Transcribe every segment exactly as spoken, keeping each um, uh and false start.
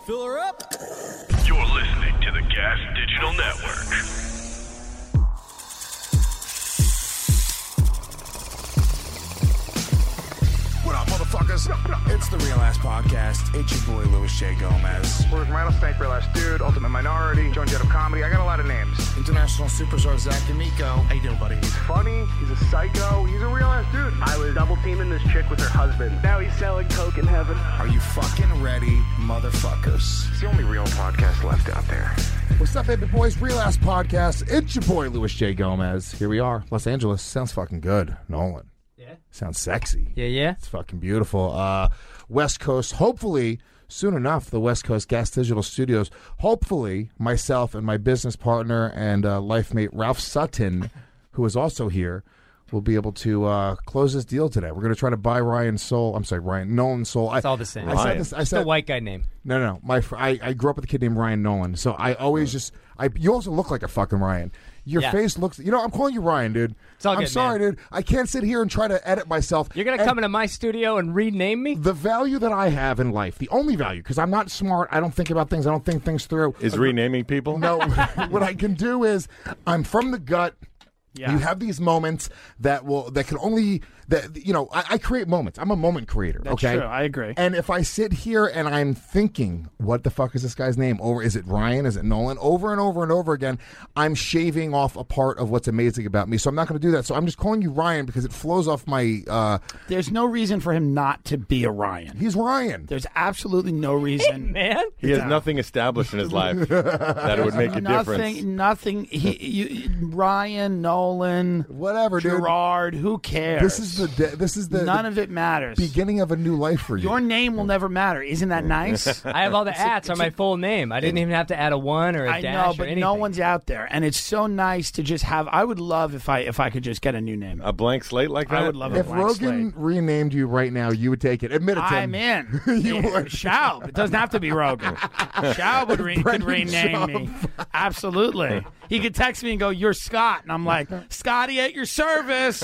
Fill her up. You're listening to the Gas Digital Network. What up, motherfuckers? It's the Real Ass Podcast. It's your boy, Louis J. Gomez. Where's Rattlesnake, Real Ass Dude, Ultimate Minority, Joan Jett of Comedy. I got a lot of names. International Superstar Zach D'Amico. How you doing, buddy? He's funny. He's a psycho. He's a real ass dude. I was double teaming this chick with her husband. Now he's selling coke in heaven. Are you fucking ready, motherfuckers? It's the only real podcast left out there. What's up, baby boys? Real Ass Podcast. It's your boy, Louis J. Gomez. Here we are, Los Angeles. Sounds fucking good. Nolan. Yeah. Sounds sexy. Yeah, yeah. It's fucking beautiful. Uh, West Coast, hopefully, soon enough, the West Coast Gas Digital Studios, hopefully, myself and my business partner and uh, life mate, Ralph Sutton, who is also here, will be able to uh, close this deal today. We're going to try to buy Ryan Soul. I'm sorry, Ryan Nolan Soul. It's I, all the same. I said this. I It's said the white guy name. No, no, no. My fr- I, I grew up with a kid named Ryan Nolan, so I always just I. You also look like a fucking Ryan. Your Yeah. face looks. You know, I'm calling you Ryan, dude. It's all I'm good, sorry, man. dude. I can't sit here and try to edit myself. You're going to And come into my studio and rename me? the value that I have in life, the only value, because I'm not smart. I don't think about things. I don't think things through. Is renaming people? No, what I can do is I'm from the gut. Yeah. You have these moments that will that can only that you know I, I create moments. I'm a moment creator. That's okay, true. I agree. And if I sit here and I'm thinking, what the fuck is this guy's name? Over is it Ryan? Is it Nolan? Over and over and over again, I'm shaving off a part of what's amazing about me. So I'm not going to do that. So I'm just calling you Ryan because it flows off my. Uh, There's no reason for him not to be a Ryan. he's Ryan. There's absolutely no reason. Man. He has No. nothing established in his life that it would make a nothing, difference. nothing. He, you, Ryan, Nolan, Whatever, dude. Gerard. Who cares? This is the de- this is the, None the of it matters. beginning of a new life for you. Your name will never matter. Isn't that nice? I have all the ats on my full name. I didn't even have to add a one or a I dash know, or but anything. no one's out there, and it's so nice to just have. I would love if I if I could just get a new name. A blank slate like that? I would love a If blank Rogan slate. renamed you right now, you would take it. Admit it, Tim. I'm in. You Yeah, would. Schaub. It doesn't have to be Rogan. Schaub would re- could Brendan rename me. Absolutely. He could text me and go, "You're Scott," and I'm like, "Scotty at your service."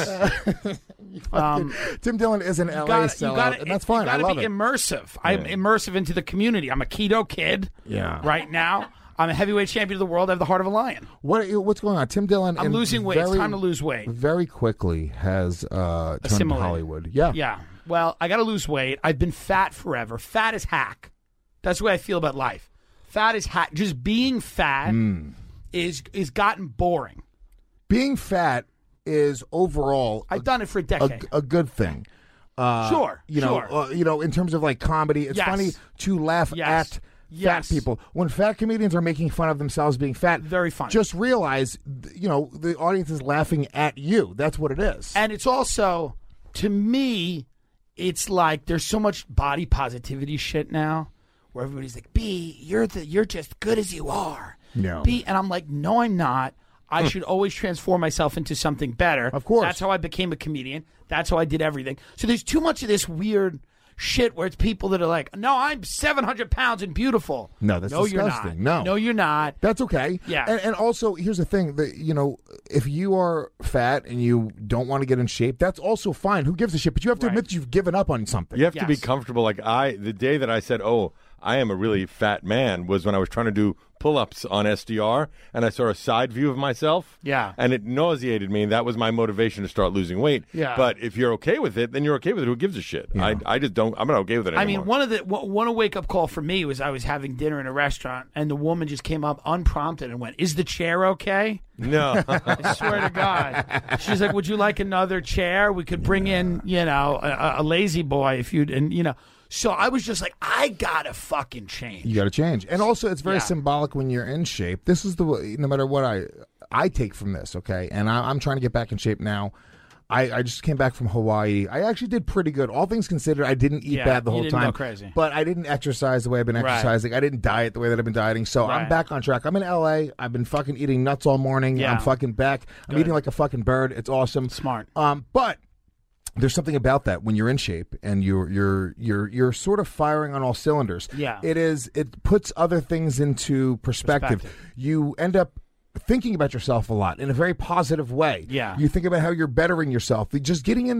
um, Tim Dillon is an L A gotta- sellout, gotta- and that's fine. You I gotta love be it. immersive. I'm immersive into the community. I'm a keto kid. Yeah. Right now, I'm a heavyweight champion of the world. I have the heart of a lion. What what's going on? Tim Dillon. I'm in losing weight. It's very- time to lose weight. Very quickly has uh, turned to Assimilated. Hollywood. Yeah. Yeah. Well, I got to lose weight. I've been fat forever. Fat is hack. That's the way I feel about life. Fat is hack. Just being fat Mm. is is gotten boring. Being fat is overall I've done it for a a, decade. a good thing. Uh, Sure, You know, sure. uh, you know, in terms of like comedy, it's Yes. funny to laugh Yes. at Yes. fat people. When fat comedians are making fun of themselves being fat, Very funny. Just realize, th- you know, the audience is laughing at you. That's what it is. And it's also, to me, it's like there's so much body positivity shit now, where everybody's like, "B, you're the you're just good as you are." No. B, and I'm like, "No, I'm not. I should always transform myself into something better." Of course. That's how I became a comedian. That's how I did everything. So there's too much of this weird shit where it's people that are like, "No, I'm seven hundred pounds and beautiful." No, that's no, you're disgusting. not. No. no, you're not. That's okay. Yeah. And, and also, here's the thing: that you know, if you are fat and you don't want to get in shape, that's also fine. Who gives a shit? But you have to Right. admit that you've given up on something. You have to be Yes. comfortable. Like I, the day that I said, "Oh, I am a really fat man," was when I was trying to do pull-ups on S D R, and I saw a side view of myself. Yeah. and it nauseated me. And that was my motivation to start losing weight. Yeah. But if you're okay with it, then you're okay with it. Who gives a shit? I, I just don't. I'm not okay with it anymore. I mean, one of the one one wake up call for me was I was having dinner in a restaurant and the woman just came up unprompted and went, "Is the chair okay?" no. I swear to God. She's like, "Would you like another chair? We could bring in, you know, a, a lazy boy if you'd," and you know. So I was just like, I gotta fucking change. You got to change. And also, it's very Yeah. symbolic when you're in shape. This is the way, no matter what I I take from this, okay? And I, I'm trying to get back in shape now. I, I just came back from Hawaii. I actually did pretty good. All things considered, I didn't eat Yeah, bad the you whole didn't time. go crazy. But I didn't exercise the way I've been Right. exercising. I didn't diet the way that I've been dieting. So I'm Right. back on track. I'm in L A. I've been fucking eating nuts all morning. Yeah. I'm fucking back. I'm Good. eating like a fucking bird. It's awesome. Smart. Um, but there's something about that when you're in shape and you're you're you're you're sort of firing on all cylinders. Yeah. It is it puts other things into perspective. Perspective. You end up thinking about yourself a lot in a very positive way. Yeah. You think about how you're bettering yourself. Just getting in that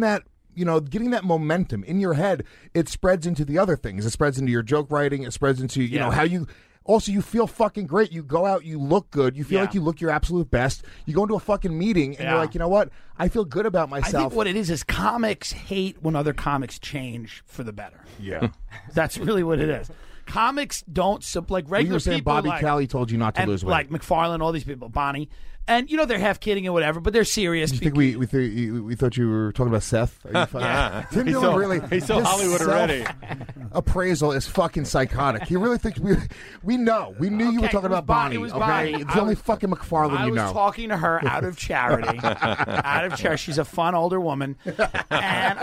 you know, getting that momentum in your head, it spreads into the other things. It spreads into your joke writing. It spreads into, you Yeah. know, how you... Also, you feel fucking great. You go out, you look good. You feel Yeah. like you look your absolute best. You go into a fucking meeting, and Yeah. you're like, you know what? I feel good about I myself. think what it is is comics hate when other comics change for the better. Yeah. That's really what it is. Comics don't sub like you regular were saying people Bobby like, Callie told you not to and lose weight. like McFarlane, all these people, Bonnie, and you know they're half kidding and whatever, but they're serious. Did you think we we, th- you- we thought you were talking about Seth? Are you fucking- Yeah. Tim He's Dillon so- really he's so his Hollywood already. Appraisal is fucking psychotic. He really thinks we we know. We knew you were Okay, talking it was about Bon- Bonnie. it was okay, Bonnie. it's I the only was- fucking McFarlane I you was know. talking to her out of charity, out of charity. She's a fun older woman, and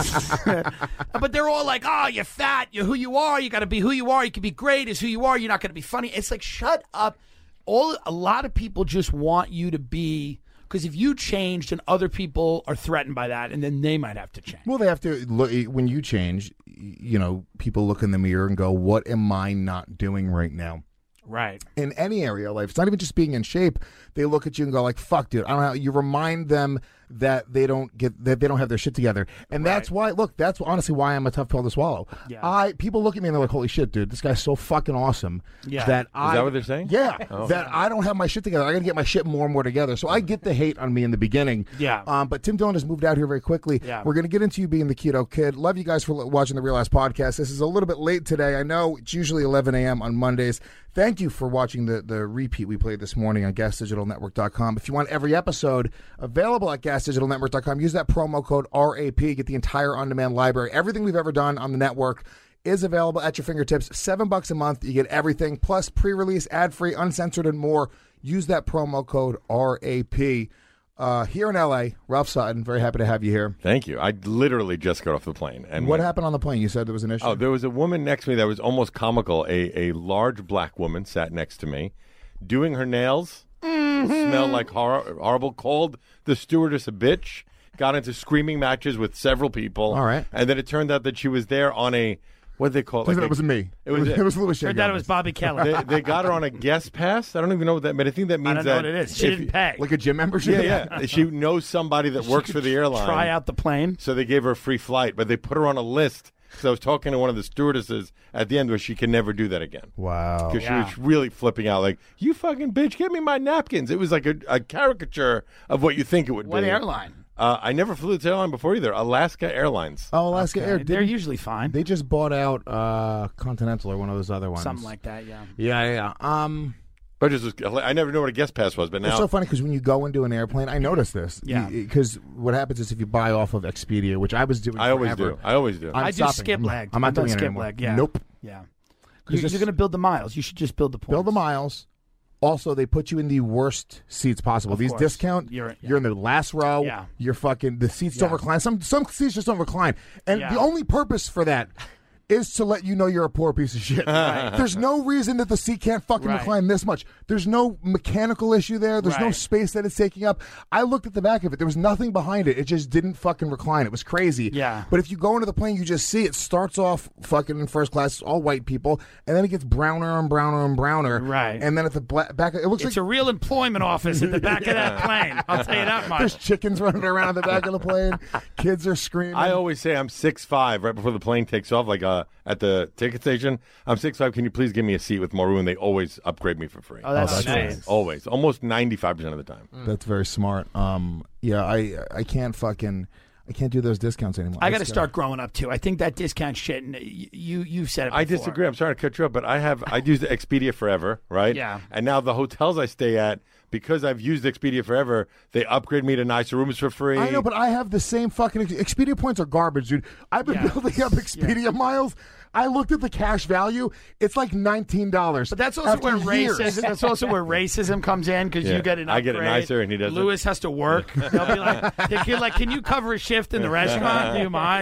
I. But they're all like, "Oh, you're fat. You're who you are. You got to be who you are. You can be great as who you are. You're not going to be funny." It's like, shut up. All a lot of people just want you to be. Because if you changed and other people are threatened by that, and then they might have to change. Well, they have to look when you change. You know, people look in the mirror and go, "What am I not doing right now?" Right. In any area of life, it's not even just being in shape. They look at you and go, "Like, fuck, dude, I don't know." You remind them that they don't get that they don't have their shit together, and that's why. Look, that's honestly why I'm a tough pill to swallow. Yeah. I people look at me and they're like, "Holy shit, dude, this guy's so fucking awesome." Yeah. That I that what they're saying? Yeah, Oh. that I don't have my shit together. I got to get my shit more and more together. So I get the hate on me in the beginning. Yeah. Um, but Tim Dillon has moved out here very quickly. Yeah. We're gonna get into you being the keto kid. Love you guys for l- watching the Real Ass Podcast. This is a little bit late today. I know it's usually eleven a.m. on Mondays. Thank you for watching the, the repeat we played this morning on gas digital network dot com. If you want every episode available at gas digital network dot com, use that promo code R A P. Get the entire on-demand library. Everything we've ever done on the network is available at your fingertips. Seven bucks a month. You get everything, plus pre-release, ad-free, uncensored, and more. Use that promo code R A P. Uh, here in L A, Ralph Sutton, very happy to have you here. Thank you. I literally just got off the plane. And What went- happened on the plane? You said there was an issue. Oh, there was a woman next to me that was almost comical. A, a large black woman sat next to me, doing her nails. Mm-hmm. Smelled like hor- horrible. Called the stewardess a bitch. Got into screaming matches with several people. All right. And then it turned out that she was there on a, what did they call it? Turns Like out a- it was me. It was it was Louis Heard that it was Bobby Kelly. they, they got her on a guest pass. I don't even know what that meant. I think that means I don't know that what it is. She if- didn't pay. like a gym membership. Yeah, yeah. She knows somebody that works for the airline. Try out the plane. So they gave her a free flight, but they put her on a list. So I was talking to one of the stewardesses at the end where she can never do that again. Wow. Because Yeah. she was really flipping out, like, you fucking bitch, get me my napkins. It was like a, a caricature of what you think it would What be. airline? Uh, I never flew this airline before either. Alaska Airlines. Oh, Alaska Air. They're Didn't- usually fine. They just bought out uh, Continental or one of those other ones. Something like that, yeah. Yeah, yeah. yeah. Um, But just was, I never knew what a guest pass was, but now it's so funny because when you go into an airplane, I noticed this. Yeah. Because what happens is if you buy off of Expedia, which I was doing I always forever, do. I always do. I'm I do stopping. skip I'm- leg. I'm not I've done doing it skip anymore. leg, yeah. Nope. Yeah. 'Cause You, this- you're going to build the miles. You should just build the points. Build the miles. Also, they put you in the worst seats possible. Of These course. discount, You're- you're, in the last row. Yeah. You're fucking, the seats don't Yeah. recline. Some some seats just don't recline. And Yeah. the only purpose for that is to let you know you're a poor piece of shit. There's no reason that the seat can't fucking Right. recline this much. There's no mechanical issue there. There's no Right. space that it's taking up. I looked at the back of it. There was nothing behind it. It just didn't fucking recline. It was crazy. Yeah. But if you go into the plane, you just see it starts off fucking in first class, all white people, and then it gets browner and browner and browner. Right. And then at the bla- back, it looks It's like a real employment office at the back of that plane. I'll tell you that much. there's chickens running around in the back of the plane. Kids are screaming. I always say I'm six five right before the plane takes off, like uh, at the ticket station. I'm six five. Can you please give me a seat with more room? They always upgrade me for free. Oh, that's, that's nice. nice. Always. Almost ninety-five percent of the time. That's very smart. Um, yeah, I I can't fucking I can't do those discounts anymore. I got to It's, uh, start growing up too. I think that discount shit. And you you've said it. Before. I disagree. I'm sorry to cut you up, but I have I used Expedia forever, right? Yeah. And now the hotels I stay at, because I've used Expedia forever, they upgrade me to nicer rooms for free. I know, but I have the same fucking Ex- Expedia points are garbage, dude. I've been Yeah. building up Expedia miles. I looked at the cash value; it's like nineteen dollars. But that's also where racism. That's also where racism comes in because Yeah. you get an I upgrade. get it nicer and he doesn't. Lewis has to work. They'll be like, they'll be like, "Can you cover a shift in the restaurant? Do you mind?"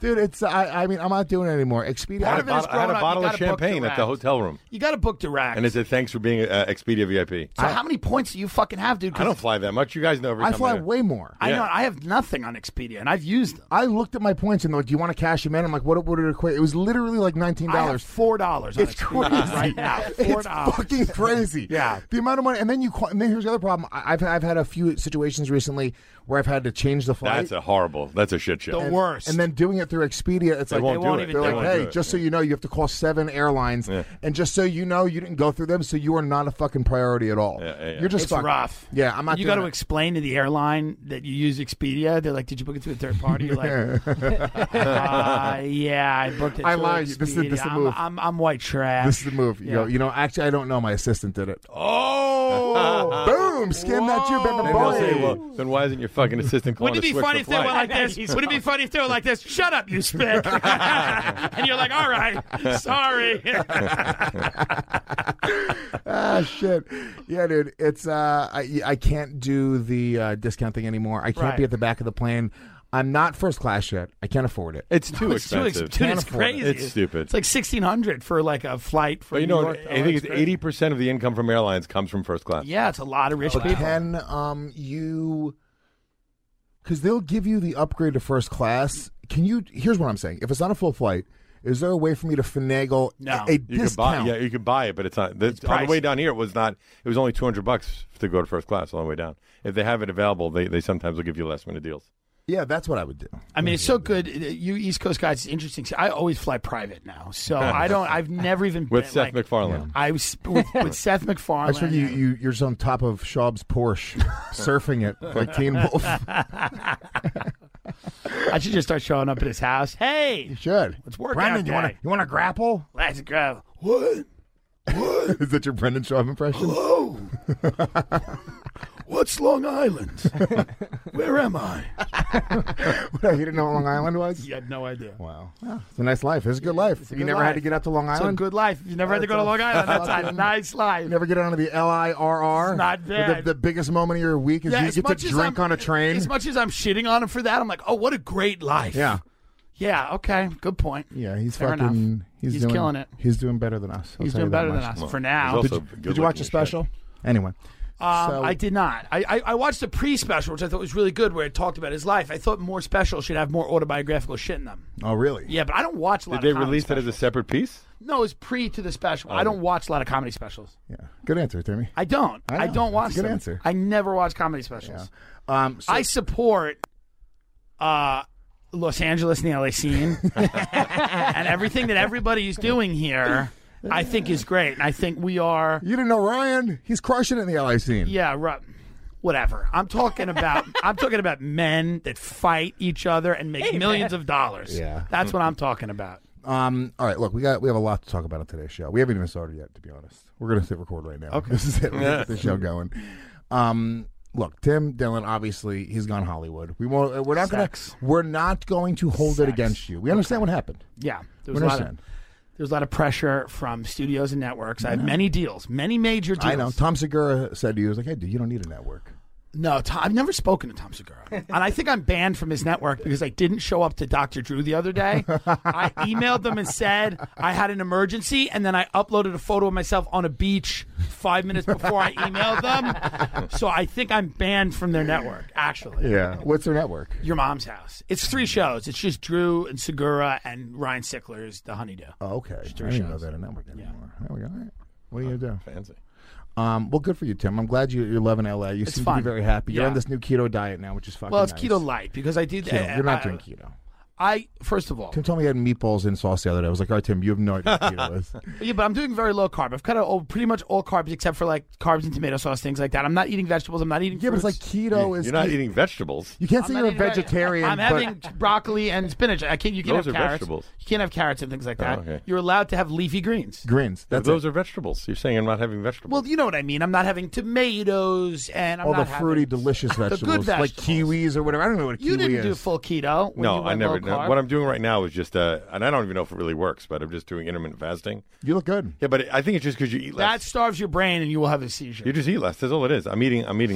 Dude, it's I, I mean, I'm not doing it anymore. Expedia. I Part had, of a it is bottle, I had a growing up, bottle you of gotta book champagne at direct. the hotel room. You got to book direct. And it said, thanks for being uh, Expedia V I P. so how many points do you fucking have, dude? 'Cause I don't fly that much. You guys know every I time fly I- way more. I Yeah. know I have nothing on Expedia, and I've used them. I looked at my points and they're like, "Do you want to cash them in?" I'm like, "What would it equate?" It was literally like nineteen I have dollars. four dollars. It's Expedia crazy right now. Four It's dollars. fucking crazy. Yeah. the amount of money, and then you. call- And then here's the other problem. I- I've I've had a few situations recently where I've had to change the flight. That's a horrible. That's a shit show. The worst. And then doing it through Expedia, it's They like won't They won't do even it. they're do They like, won't hey, do it. just so you know, you have to call seven airlines, Yeah. and just so you know, you didn't go through them, so you are not a fucking priority at all. Yeah, yeah, yeah. You're just it's fucked. rough. Yeah, I'm not. You doing got to it. explain to the airline that you use Expedia. They're like, "Did you book it through a third party?" You're like, uh, "Yeah, I booked it." I through lied. This is- Expedia. this is the I'm, move. I'm, I'm white trash. This is the move. You Yeah. go, you know, actually, I don't know. My assistant did it. oh, Boom! Scam that you, baby And boy. they'll say, well, then why isn't your fucking assistant calling Wouldn't it to be switch funny the if they went flight? like this? Would it be funny if they were like this? Shut up, you spick! And you're like, "All right, sorry." Ah, shit. Yeah, dude. It's uh, I I can't do the uh, discount thing anymore. I can't Right. be at the back of the plane. I'm not first class yet. I can't afford it. It's too It's too ex- expensive. dude, Can't it's afford it. crazy. It's stupid. It's like sixteen hundred for like a flight from But you New know, York. I think it's eighty percent of the income from airlines comes from first class. Yeah, it's a lot of rich But people. can um you? Because they'll give you the upgrade to first class. Can you? Here's what I'm saying. If it's not a full flight, is there a way for me to finagle No. a, a You discount? could buy, yeah, you could buy it, but it's not. It's on the pricey. way down here, it was not. It was only two hundred bucks to go to first class on the way down. If they have it available, they, they sometimes will give you last minute deals. Yeah, that's what I would do. I mean, it's so good. You East Coast guys, it's interesting. I always fly private now, so I don't. I've never even With been, Seth like, MacFarlane. I was with, with Seth MacFarlane. I just figure you, you you're just on top of Schaub's Porsche, surfing it like Teen Wolf. I should just start showing up at his house. Hey, You should. Let's work Brendan, out you want to day. you want to grapple? let's go. What? Is that your Brendan Schaub impression? Hello. What's Long Island? Where am I? You didn't know what Long Island was? You had no idea. Wow. Yeah, it's a nice life. It's a good life. It's a you good never had life. to get out to Long It's a Island? good life. You never had to go to Long Island. That's a nice life. You never get onto the L I R R? It's not Where bad. The, the biggest moment of your week is Yeah, you as get much to as drink I'm- on a train? As much as I'm shitting on him for that, I'm like, oh, what a great life. Yeah. Yeah, okay. Good point. Yeah, he's Fair fucking. enough. He's, He's doing, killing it. He's doing better than us. I'll He's tell doing you that better than much. us for now. He's Did, also you- good did you watch looking the as shit. special? Anyway. Um, So- I did not. I, I, I watched the pre-special, which I thought was really good, where it talked about his life. I thought more specials should have more autobiographical shit in them. Oh, really? Yeah, but I don't watch a lot Did they of comedy release that as a specials. separate piece? No, it's pre to the special. I don't watch a lot of comedy specials. Yeah. Good answer, Timmy. I don't. I I, know. don't watch It's a good them. answer. I never watch comedy specials. Um, so, I support uh, Los Angeles and the L A scene, and everything that everybody is doing here. I think is great, and I think we are. you didn't know Ryan? He's crushing it in the L A scene. Yeah, right. Whatever. I'm talking about. I'm talking about men that fight each other and make millions of dollars. Yeah. That's what I'm talking about. Um. All right. Look, we got we have a lot to talk about on today's show. We haven't even started yet, to be honest. We're gonna hit record right now. Okay. This is it. We're gonna get the show going. Um. Look, Tim Dillon. Obviously, he's gone Hollywood. We won't. We're not Sex. gonna. We're not going to hold it Sex. against you. We understand what happened. Yeah, there We was a lot of, understand. there was a lot of pressure from studios and networks. I have many deals, many major deals. I know. Tom Segura said to you, "He was like, hey, dude, you don't need a network." No, Tom, I've never spoken to Tom Segura. And I think I'm banned from his network because I didn't show up to Doctor Drew the other day. I emailed them and said I had an emergency, and then I uploaded a photo of myself on a beach five minutes before I emailed them. So I think I'm banned from their network, actually. Yeah. What's their network? Your Mom's House. It's three shows. It's just Drew and Segura and Ryan Sickler's The Honeydew. Oh, okay. I three didn't know shows. that a network anymore. There we go. All right. What are you gonna do? Fancy. Um, well, good for you, Tim. I'm glad you, you're loving L A. You It's seem fun. to be very happy. You're Yeah. on this new keto diet now, which is fucking Well, it's nice. keto light because I did. Keto. You're not I, doing keto. I first of all, Tim told me he had meatballs in sauce the other day. I was like, all right, Tim, you have no idea what keto is. yeah, but I'm doing very low carb. I've cut out all, pretty much all carbs except for like carbs and tomato sauce, things like that. I'm not eating vegetables. I'm not eating. Yeah, but fruits. it's like keto is. You're not eating vegetables. You can't I'm say not you're a eating veg- vegetarian. I'm but having broccoli and spinach. I can't. You can't Those have are carrots. vegetables. You can't have carrots and things like that. Oh, okay. You're allowed to have leafy greens. greens. That's Those it. are vegetables. You're saying I'm not having vegetables. Well, you know what I mean. I'm not having tomatoes and I'm all the not fruity, having, delicious good vegetables, like vegetables. kiwis or whatever. I don't know what a You kiwi didn't do is. full keto. When no, you I went never. low No, carb. what I'm doing right now is just, uh, and I don't even know if it really works, but I'm just doing intermittent fasting. You look good. Yeah, but I think it's just because you eat That less. starves your brain and you will have a seizure. You just eat less. That's all it is. I'm eating. I'm eating less.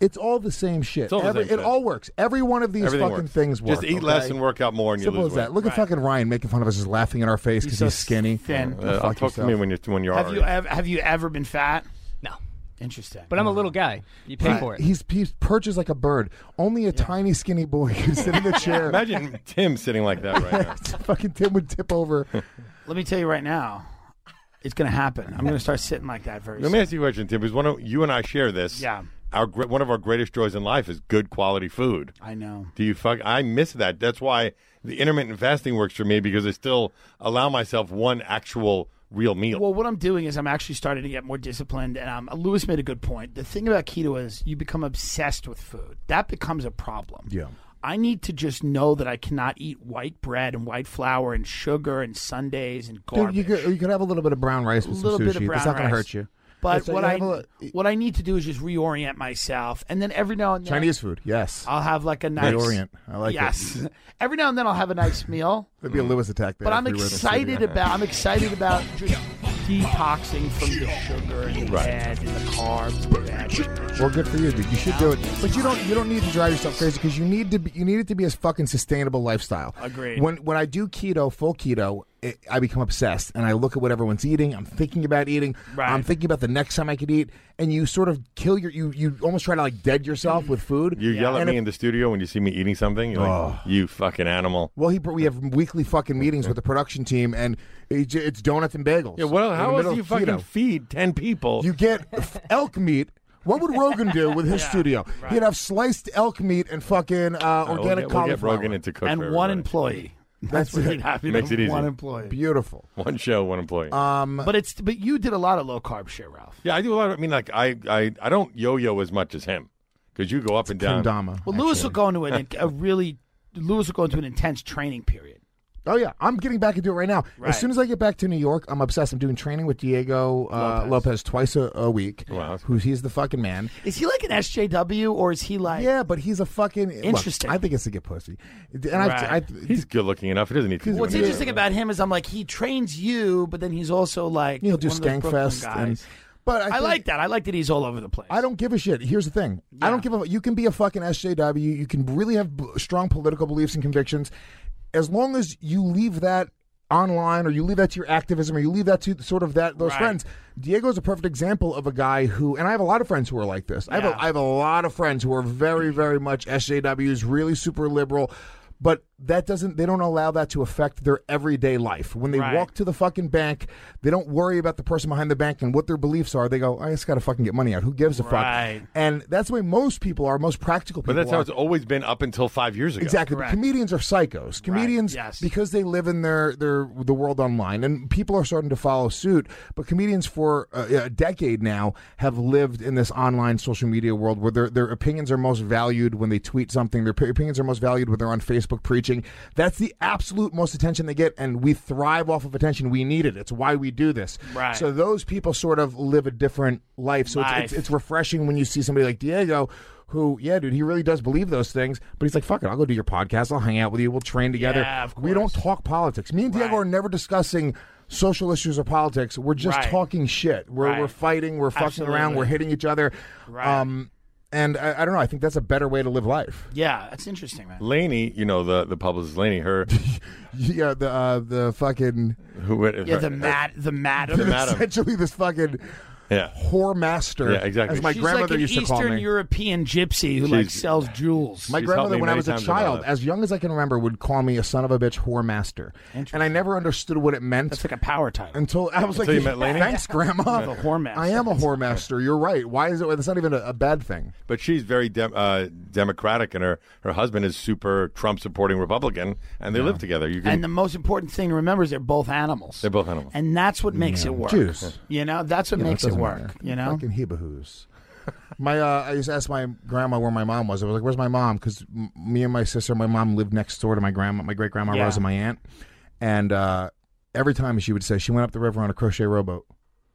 It's all the same shit. all the Every, same it shit. all works. Every one of these Everything fucking works. things work. Just eat okay? less and work out more, and Simple you as lose weight. that. Look at fucking Ryan making fun of us, just laughing in our face because so he's skinny. thin. Go Uh, fuck talk to yourself. me when you're when you're Have already. you ever, have you ever been fat? No. Interesting. But I'm a little guy. You pay for it. He's he's perches like a bird. Only a tiny skinny boy can sit in the chair. Imagine Tim sitting like that right now. Fucking Tim would tip over. Let me tell you right now, it's going to happen. I'm going to start sitting like that very Let soon. me ask you a question, Tim. Because one of you and I share this. Yeah. Our gr- one of our greatest joys in life is good quality food. I know. Do you fuck? I miss that. That's why the intermittent fasting works for me, because I still allow myself one actual real meal. Well, what I'm doing is I'm actually starting to get more disciplined, and um, Lewis made a good point. The thing about keto is you become obsessed with food. That becomes a problem. Yeah. I need to just know that I cannot eat white bread and white flour and sugar and sundaes and Dude, garbage. you could you could have a little bit of brown rice a with little some bit sushi. of brown It's not rice. going to hurt you. But So what you I have a- what I need to do is just reorient myself, and then every now and then Chinese food, yes. I'll have like a nice Reorient. I like yes. it. Every now and then I'll have a nice meal. There'd be a Lewis attack there. But I'm if we were in the excited studio. about I'm excited about just detoxing from the sugar and the Right. bad and the carbs and the bad shit. Well, good for you, dude. You should do it, but you don't. You don't need to drive yourself crazy because you need to. Be, you need it to be a fucking sustainable lifestyle. Agreed. When when I do keto, full keto, it, I become obsessed, and I look at what everyone's eating. I'm thinking about eating. Right. I'm thinking about the next time I could eat, and you sort of kill your. You you almost try to like dead yourself with food. You yell at And me if- in the studio when you see me eating something. You're like, you fucking animal. Well, he, we have weekly fucking meetings with the production team, and it's it's donuts and bagels. Yeah, well, in how the else middle do you of fucking keto. feed ten people? You get f- elk meat. What would Rogan do with his studio? He'd have sliced elk meat and fucking uh, Uh, we'll organic get, we'll get cauliflower. Rogan into cook And for one everybody. employee. That's That's what it. he'd have. He'd Makes have it easy. One employee. Beautiful. One show, one employee. Um, But it's but you did a lot of low carb shit, Ralph. yeah, I do a lot. Of, I mean, like I, I, I don't yo-yo as much as him, because you go up and down. Kendama. Well, Lewis actually. will go into an, a really Lewis will go into an intense training period. Oh yeah, I'm getting back into it right now. Right. As soon as I get back to New York, I'm obsessed. I'm doing training with Diego uh, Lopez. Lopez. twice a, a week. Wow, that's Who's he's the fucking man. Is he like an S J W or is he like? Yeah, but he's a fucking look, Interesting. I think it's to get pussy. And Right. I, I, He's good looking enough. He doesn't need to. do What's anything. interesting about him is I'm like he trains you, but then he's also like he'll do one of those Brooklyn Skankfest guys. and. But I, I think- like that. I like that he's all over the place. I don't give a shit. Here's the thing. I don't give a. You can be a fucking S J W. You can really have b- strong political beliefs and convictions, as long as you leave that online, or you leave that to your activism, or you leave that to sort of that those Right. friends. Diego's a perfect example of a guy who, and I have a lot of friends who are like this. I have Yeah. a, I have a lot of friends who are very, very much S J Ws, really super liberal. But that doesn't, they don't allow that to affect their everyday life. When they Right. walk to the fucking bank, they don't worry about the person behind the bank and what their beliefs are. They go, I just got to fucking get money out. Who gives a Right. fuck? And that's the way most people are, most practical people But that's how are. it's always been up until five years ago. Exactly. But Correct. comedians are psychos. Comedians, yes. because they live in their, their the world online, and people are starting to follow suit. But comedians for a, a decade now have lived in this online social media world where their their opinions are most valued when they tweet something. Their p- opinions are most valued when they're on Facebook preaching. That's the absolute most attention they get, and we thrive off of attention. We need it. It's why we do this. Right. So those people sort of live a different life. So it's, Life. it's it's refreshing when you see somebody like Diego, who, yeah, dude, he really does believe those things, but he's like, fuck it, I'll go do your podcast, I'll hang out with you, we'll train together. Yeah, of We don't course. talk politics. Me and Diego Right. are never discussing social issues or politics. We're just Right. talking shit. We're Right. we're fighting, we're fucking around, Absolutely. we're hitting each other. Right. Um, and I, I don't know, I think that's a better way to live life. Yeah, that's interesting, man. Lainey, you know the the publicist Lainey, her Yeah, the uh, the fucking who Yeah, the mad, the madam. madam. essentially this fucking yeah. whore master. Yeah, exactly. As my She's grandmother like an used to Eastern call me. European gypsy who like She's- sells jewels. My She's grandmother, helped me when I many was a times in my child, life. as young as I can remember, would call me a son of a bitch, whore master, and I never understood what it meant That's like a power title. until I was like, Until you met Lainey? "Thanks, Grandma." A whore master. I am a whore master. You're right. Why is it? It's not even a, a bad thing. But she's very dem- uh, democratic, and her, her husband is super Trump supporting Republican, and they live together. You can, And the most important thing to remember is they're both animals. they're both animals. And that's what makes it work. Juice. You know, that's what You know, makes it doesn't work. matter. You know? fucking hebahoos. My, uh, I used to ask my grandma where my mom was. I was like, "Where's my mom?" Because m- me and my sister, my mom lived next door to my grandma, my great grandma Yeah. Rose, and my aunt. And uh, every time she would say she went up the river on a crochet rowboat.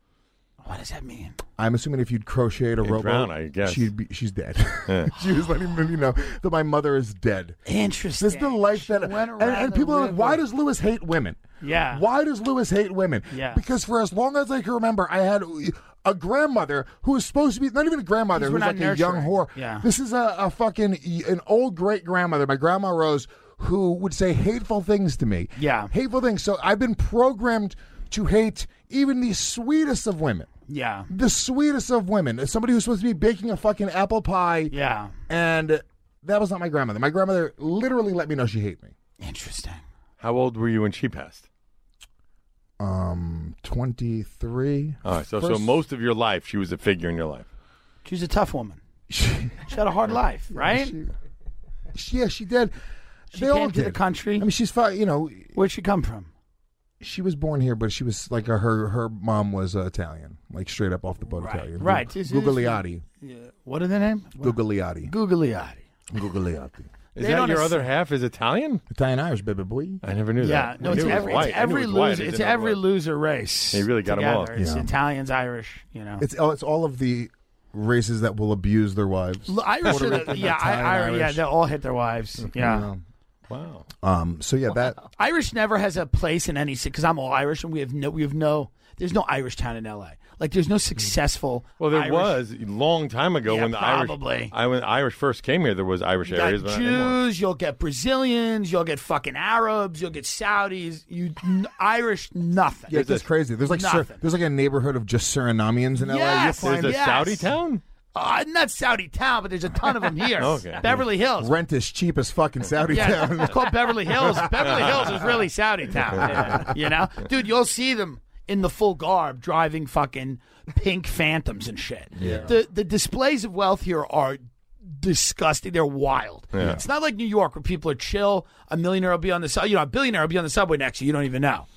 What does that mean? I'm assuming if you'd crocheted a You'd rowboat, drown, I guess. she'd be, she's dead. she was letting me know that my mother is dead. Interesting. This is the life She that, went and, around and the people are like, river. why does Lewis hate women? Yeah. Why does Lewis hate women? Yeah. Because for as long as I can remember, I had a grandmother who is supposed to be not even a grandmother, Because we're who's not like a young nurturing. whore. Yeah. This is a, a fucking an old great grandmother, my grandma Rose, who would say hateful things to me. Yeah. Hateful things. So I've been programmed to hate even the sweetest of women. Yeah. The sweetest of women. Somebody who's supposed to be baking a fucking apple pie. Yeah. And that was not my grandmother. My grandmother literally let me know she hated me. Interesting. How old were you when she passed? Um, twenty-three. All right, so so First- most of your life, she was a figure in your life. She was a tough woman. She had a hard life, right? She, she, yeah, she did. She They all came to the did. country. I mean, she's fine. You know, Where'd she come from? she was born here, but she was like a, her her mom was uh, Italian, like straight up off the boat Right, Italian. right. Gu- This is- Guglielmi. Yeah. What are the name? Guglielmi. Guglielmi. Guglielmi. Is They that don't your ass- other half is Italian? Italian Irish, baby boy. I never knew Yeah, that. no, I it's knew it was every, white. it's I knew every it was white. I loser. didn't It's know every what. loser race. He really got 'em all. together. It's Yeah. Italians, Irish. You know, It's oh, it's all of the races that will abuse their wives. L- Irish. Puerto are the- Rican, yeah, I, Italian, I, yeah, Irish. they all hit their wives. Yeah, You know. Wow. Um. So yeah, that Irish never has a place in any city because I'm all Irish and we have no, we have no. There's no Irish town in L A. Like there's no successful. Well, there Irish- was a long time ago Yeah, when the probably. Irish I, when Irish first came here. There was Irish You got areas, but not anymore. Jews, you'll get Brazilians, you'll get fucking Arabs, you'll get Saudis. You n- Irish, nothing. yeah, that's crazy. There's like Sur- Nothing. there's like a neighborhood of just Surinamians in L A. You Yes. find There's a Yes. Saudi town. Uh, not Saudi town, but there's a ton of them here. Okay. Beverly Hills. rent is cheap as fucking Saudi Yeah, town. it's called Beverly Hills. Beverly Hills is really Saudi town. You know, dude, you'll see them in the full garb driving fucking pink Phantoms and shit. Yeah. The the displays of wealth here are disgusting. They're wild. Yeah. It's not like New York where people are chill. A millionaire will be on the sub. You know, a billionaire will be on the subway next to you. You don't even know.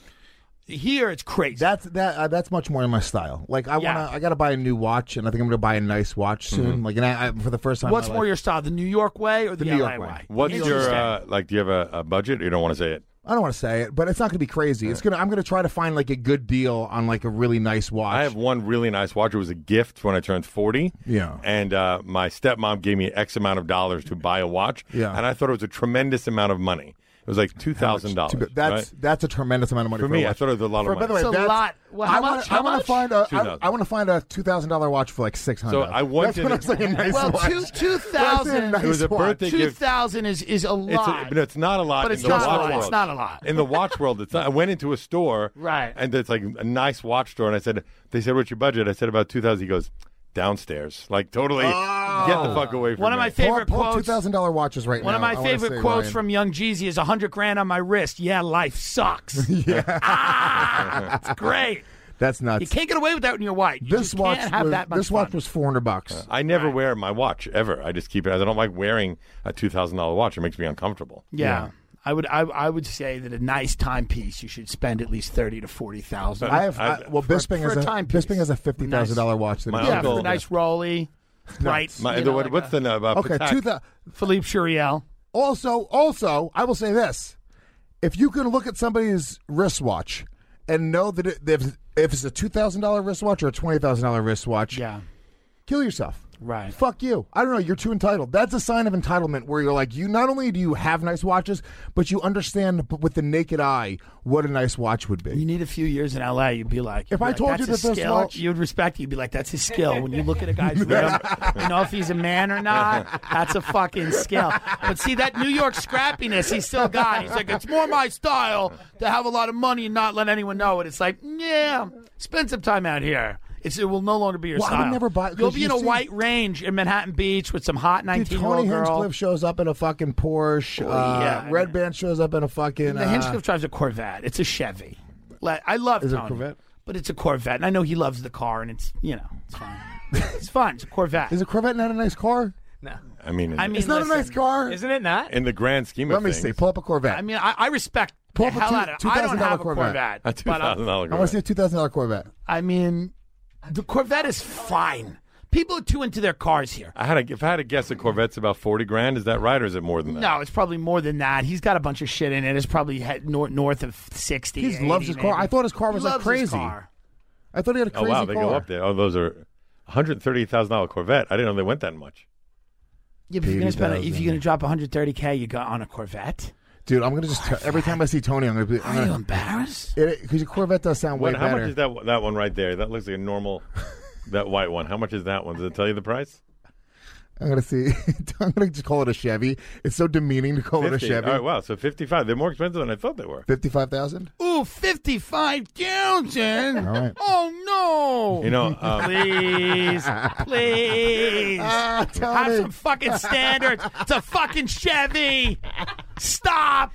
Here, it's crazy. That's that. Uh, that's much more in my style. Like I Yeah. wanna, I gotta buy a new watch, and I think I'm gonna buy a nice watch soon. Like, and I, I, for the first time, in What's my more life- your style, the New York way or the, The L New A York way. way? What's your Interesting. uh, like? Do you have a, a budget? You don't want to say it. I don't want to say it, but it's not gonna be crazy. It's gonna. I'm gonna try to find like a good deal on like a really nice watch. I have one really nice watch. It was a gift when I turned forty. Yeah. And uh, my stepmom gave me X amount of dollars to buy a watch. Yeah. And I thought it was a tremendous amount of money. It was like two thousand dollars. Too- That's that's a tremendous amount of money For for, me. a I watch. thought it was a lot For- of by the money. way, It's a that's- lot. Well, how I much? wanna, How I want much? to find a. two I, thousand. I want to find a two thousand dollar watch for like six hundred. So I wanted That's what I was like a nice Well, watch. two two That's a thousand. nice It was a watch. birthday Two gift. thousand is is a It's, lot. a, but it's not a lot But in it's the not watch a lot. world. It's not a lot. In the watch world, it's not. I went into a store, Right. And it's like a nice watch store, and I said, "They said, what's your budget?" I said, "About two thousand." He goes, "Downstairs." Like totally, get the fuck away from One me. of my Pull, favorite pull two quotes. thousand dollar watches right One now. of my I wanna favorite say, quotes Ryan. from Young Jeezy is a hundred grand on my wrist. Yeah, life sucks. yeah, ah, it's great. That's nuts. You can't get away with that when you're white. You this just watch can't have was, that much this watch fun. was four hundred bucks. I never wear my watch ever. I just keep it. I don't like wearing a two thousand dollar watch. It makes me uncomfortable. Yeah. I would I, I would say that a nice timepiece you should spend at least thirty to forty thousand. I have I- I, well, for- Bisping for has a a timepiece. Bisping has a fifty thousand dollar watch. That My he- yeah, uncle- for a nice Rolly, bright. My, you the, know, what, like what's a- the uh, Okay, Patek? two thousand. Philippe Churiel? Also, also, I will say this: if you can look at somebody's wristwatch and know that it, if, if it's a two thousand dollar wristwatch or a twenty thousand dollar wristwatch, Yeah, kill yourself. right. Fuck you. I don't know. You're too entitled. That's a sign of entitlement where you're like, you not only do you have nice watches, but you understand b- with the naked eye what a nice watch would You be. need a few years in L A. You'd be like, you'd If be I like, told that's you his that this skill, watch- you'd respect it. You'd be like, that's his skill. When you look at a guy's rim, you know if he's a man or not. That's a fucking skill. But see that New York scrappiness he's still got. He's like, it's more my style to have a lot of money and not let anyone know it. It's like, yeah, spend some time out here. It's, it will no longer be your Well, I style. would never buy- You'll 'cause be you in a see- white range in Manhattan Beach with some hot Dude, nineteen-year-old Tony girl. Hinchcliffe shows up in a fucking Porsche. Oh, uh, yeah, Red man. Band shows up in a fucking. The uh, Hinchcliffe drives a Corvette. It's a Chevy. Like, I love Is it a Tony, Corvette? but it's a Corvette, and I know he loves the car, and it's you know it's fine. It's fun. It's a Corvette. Is a Corvette not a nice car? No. I mean, in, I mean, It's not listen, a nice car. Isn't it not? in the grand scheme of Let me things, see. Pull up a Corvette. I mean, I, I respect Pull the up a hell two- out of it. I don't $2,000 have a Corvette. Corvette, a two but thousand I, dollar. I want to see a two thousand dollar Corvette. I mean, the Corvette is fine. People are too into their cars here. I had a, if I had to guess, a Corvette's about forty grand. Is that right, or is it more than that? No, it's probably more than that. He's got a bunch of shit in it. It's probably head north, north of sixty. He loves his eighty, car. maybe. I thought his car He was like loves his crazy. car. I thought he had a Oh crazy wow, they car. go up there. Oh, those are one hundred thirty thousand dollar Corvette. I didn't know they went that much. Yeah, but if you're gonna spend, a, if eighty thousand. you're gonna drop one hundred thirty k, you got on a Corvette. Dude, I'm gonna just t- every time I see Tony, I'm gonna be. I'm Are you gonna, embarrassed? because your Corvette does sound way What, how better. much is that? That one right there. That looks like a normal That white one. How much is that one? Does it tell you the price? I'm gonna see. I'm gonna just call it a Chevy. It's so demeaning to call fifty. it a Chevy. All right, wow. So fifty-five. They're more expensive than I thought they were. Fifty-five thousand. Ooh, fifty-five thousand. All right. Oh no! You know, um, Please, please. Ah, Have Tony. some fucking standards. It's a fucking Chevy. Stop.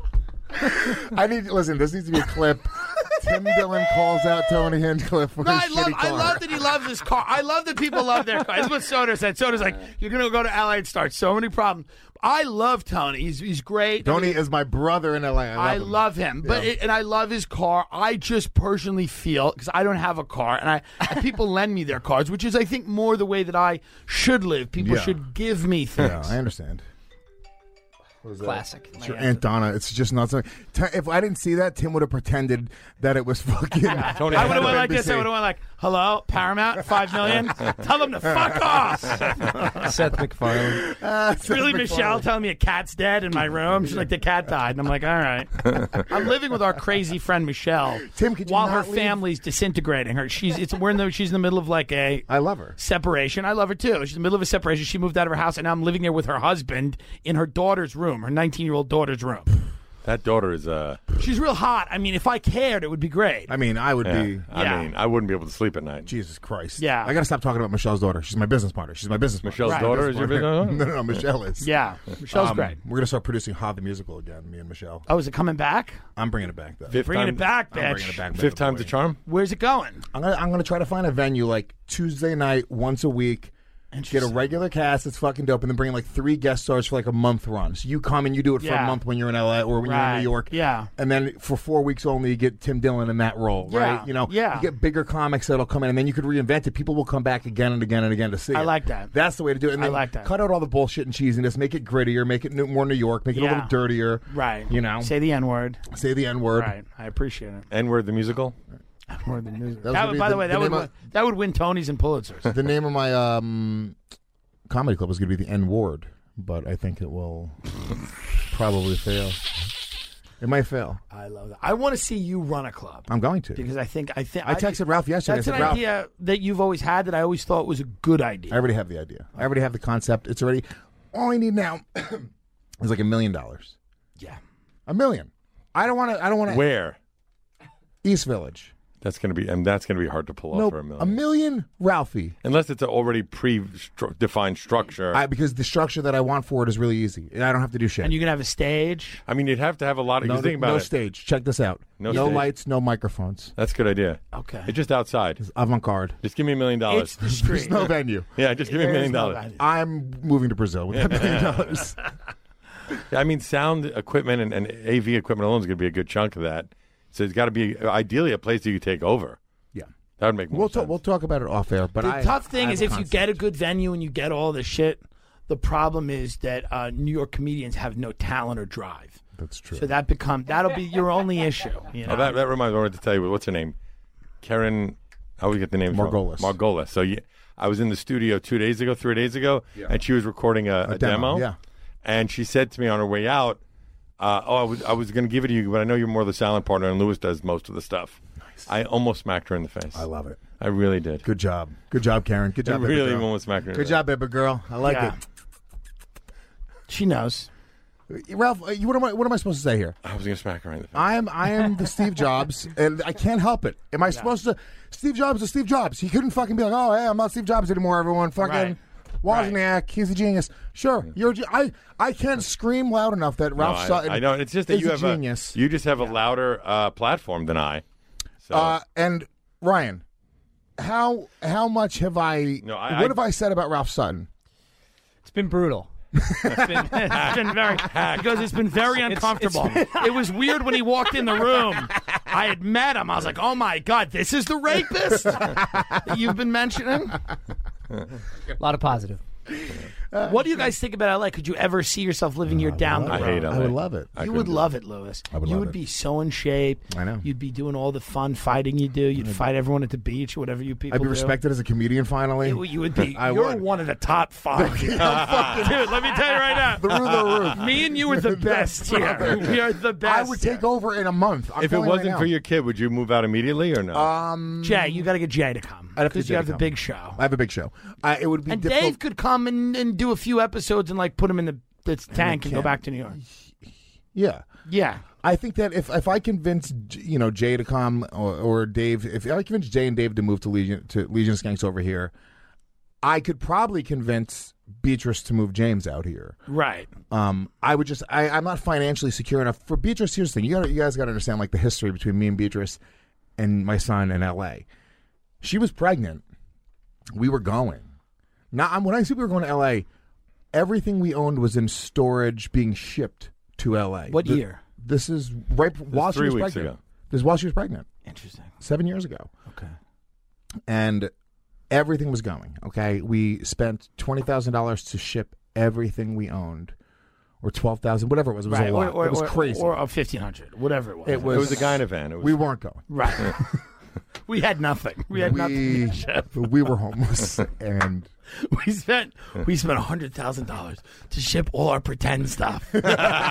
I need. Listen, this needs to be a clip. Tim Dillon calls out Tony Hinchcliffe for No, his I love, shitty car. I love that he loves his car. I love that people love their car. This is what Soder said. Soder's like, you're going to go to L A and start so many problems. I love Tony. He's he's great. Tony is my brother in L A. I love I him. love him, but Yeah. it, and I love his car. I just personally feel because I don't have a car, and I and people lend me their cars, which is I think more the way that I should live. People Yeah. should give me things. Yeah, I understand. What is that? Classic. It's your Aunt Donna. It's just not something. T- If I didn't see that, Tim would have pretended that it was fucking. Tony, I would have went N B C. like this. I would have went like, "Hello, Paramount, five million. Tell them to fuck off." Seth MacFarlane. Ah, It's really Michelle telling me a cat's dead in my room. She's like, the cat died. And I'm like, all right. I'm living with our crazy friend Michelle. Tim, could you while not her leave? family's disintegrating. Her, she's it's we're in the she's in the middle of like a I love her. separation. I love her too. She's in the middle of a separation. She moved out of her house, and now I'm living there with her husband in her daughter's room, her nineteen year old daughter's room. that daughter is uh. She's real hot. I mean, if I cared, it would be great. I mean, I would Yeah. be. I Yeah. mean, I wouldn't be able to sleep at night. Jesus Christ. Yeah. I got to stop talking about Michelle's daughter. She's my business partner. She's my business partner. Michelle's Right. daughter is your Partner. business? No, no, no. Michelle is. Yeah, Michelle's Um, great. We're going to start producing Ha the Musical again, me and Michelle. Oh, is it coming back? I'm bringing it back, though. Fifth Bringing time, it back, I'm bitch. bringing it back. Fifth time's a charm. Where's it going? I'm gonna I'm gonna try to find a venue like Tuesday night once a week. Get a Interesting. regular cast that's fucking dope, and then bring in like three guest stars for like a month run. So you come and you do it for Yeah. a month when you're in L A or when you're Right. in New York. Yeah. And then for four weeks only, you get Tim Dillon in that role, Yeah. right? You know, Yeah. you get bigger comics that'll come in, and then you could reinvent it. People will come back again and again and again to see I it. like that. That's the way to do it. And I then like that. Cut out all the bullshit and cheesiness. Make it grittier. Make it more New York. Make it a Yeah. little dirtier. Right. You know, Say the N word. say the N word. Right. I appreciate it. N-word the musical. More than music. That was That gonna would, be by the- the way, the that would name win, of- that would win Tonys and Pulitzers. The name of my um, comedy club was going to be the N word, but I think it will probably fail. It might fail. I love that. I want to see you run a club I'm going to. because I think I think I texted Ralph yesterday. That's I said, an Ralph, idea that you've always had that I always thought was a good idea. I already have the idea. I already have the concept. It's already. All I need now is like a million dollars. yeah. A million. I don't want to. I don't want to. Where? East Village. That's gonna be, and that's gonna be hard to pull off No, for a million. a million, Ralphie. Unless it's an already pre-defined structure. I, because the structure that I want for it is really easy, and I don't have to do shit. And you can have a stage. I mean, you'd have to have a lot of. no, you think about no it. stage. Check this out. No no stage. lights. No microphones. That's a good idea. Okay. It's just outside. Avant-garde. Just give me a million dollars. It's the street. There's no venue. Yeah, just give me a million no dollars. I'm moving to Brazil with that million dollars. Yeah, I mean, sound equipment and, and A V equipment alone is going to be a good chunk of that. So it's got to be ideally a place that you take over. Yeah. That would make more We'll sense. talk. We'll talk about it off air. But the I, tough thing I is have if a you concept. get a good venue and you get all the shit, the problem is that uh, New York comedians have no talent or drive. That's true. So that become that'll be your only issue. You know? Oh, that, that reminds me. I wanted to tell you what's her name, Karen. I always get the name Margolis. wrong. Margolis. So you, I was in the studio two days ago, three days ago, and she was recording a, a, A demo, yeah. And she said to me on her way out, uh, "Oh, I was I was going to give it to you, but I know you're more the silent partner, and Lewis does most of the stuff." Nice. I almost smacked her in the face. I love it. I really did. Good job. Good job, Karen. Good I job, baby really girl. almost smacked her. in Good the job, baby girl. I like Yeah. She knows. it. Ralph, uh, you- what am I? What am I supposed to say here? face. I was going to smack her in the face. I am. I am the Steve Jobs, and I can't help it. Am I supposed to? Steve Jobs is Steve Jobs. He couldn't fucking be like, oh, hey, I'm not Steve Jobs anymore. Everyone, fucking Right. Wozniak, he's a genius. Sure, you're. a ge- I. I can't scream loud enough that No, Ralph I, Sutton. I know. It's just that is you a have genius. a you just have a louder uh, platform than I. So Uh, and Ryan, how how much have I? No, I- what I- have I said about Ralph Sutton? It's been brutal. It's been, it's been very because it's been very uncomfortable. It was weird when he walked in the room. I had met him. I was like, "Oh my god, this is the rapist that you've been mentioning." A lot of positive. What do you guys think about L A? Could you ever see yourself living here down the I road? hate L A. I would love it. I You couldn't would do love it, Lewis. I would you love would it. be so in shape. I know. You'd be doing all the fun fighting you do. You'd fight everyone at the beach, whatever you people I'd be do. respected as a comedian finally. You, you would be. I you're would. one of the top five. Dude, let me tell you right now. Through the roof. Me and you are the best here. We are the best. I would take over in a month. I'm If it telling you right wasn't now. for your kid, would you move out immediately or no? um, Jay, you got to get Jay to come I'd have to because get you Jay have to the come. big show. I have a big show. I, it would be And difficult. Dave could come and, and do a few episodes and like put him in the, the tank and go can't. back to New York. Yeah. Yeah. I think that if if I convince you know Jay to come or, or Dave, if I convince Jay and Dave to move to Legion to Legion of Skanks over here, I could probably convince Beatrice to move James out here. Right. Um, I would just I, I'm not financially secure enough for Beatrice. Here's the thing: you got you guys got to understand like the history between me and Beatrice and my son in L A. She was pregnant. We were going. Now, I'm, when I say we were going to L A, everything we owned was in storage, being shipped to L A. What The- year? This is right while she three was weeks pregnant. ago. This is while she was pregnant, Interesting. seven years ago, Okay. and everything was going. Okay, we spent twenty thousand dollars to ship everything we owned, or twelve thousand, whatever it was. It was Right. a lot. Or, or, it was or, crazy. Or, or fifteen hundred, whatever it was. It was. it was a guy in a van. It was, we weren't going. Right. We had nothing. We had nothing We to ship. we were homeless, and We spent we spent a hundred thousand dollars to ship all our pretend stuff. it,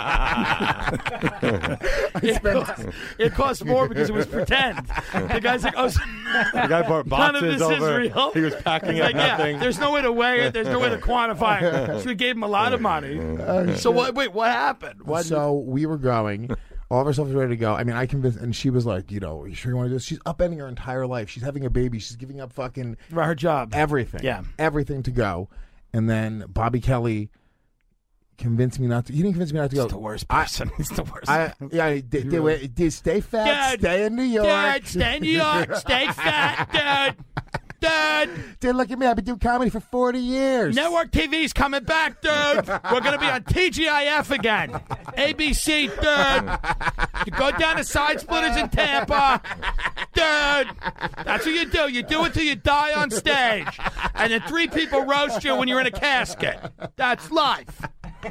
cost, it cost more because it was pretend. The guy's like, oh, so the guy brought none of boxes this over. is real. He was packing He's up like, yeah, nothing. there's no way to weigh it. There's no way to quantify it. So we gave him a lot of money. So what? Wait, what happened? What? so we were going. All of our stuff was ready to go. I mean, I convinced, and she was like, you know, you sure you want to do this? She's upending her entire life. She's having a baby. She's giving up fucking About her job. everything. Yeah. Everything to go. And then Bobby Kelly convinced me not to. He didn't convince me not to go. He's the worst person. He's the worst. I, yeah, I did, did, wait, did stay fat, Dad, stay in New York. Dad, stay in New York. Stay fat, Dad. Dad. Dude, look at me. I've been doing comedy for forty years. Network T V's coming back, dude. We're going to be on T G I F again. A B C, dude. You go down to Side Splitters in Tampa. Dude. That's what you do. You do it till you die on stage. And then three people roast you when you're in a casket. That's life.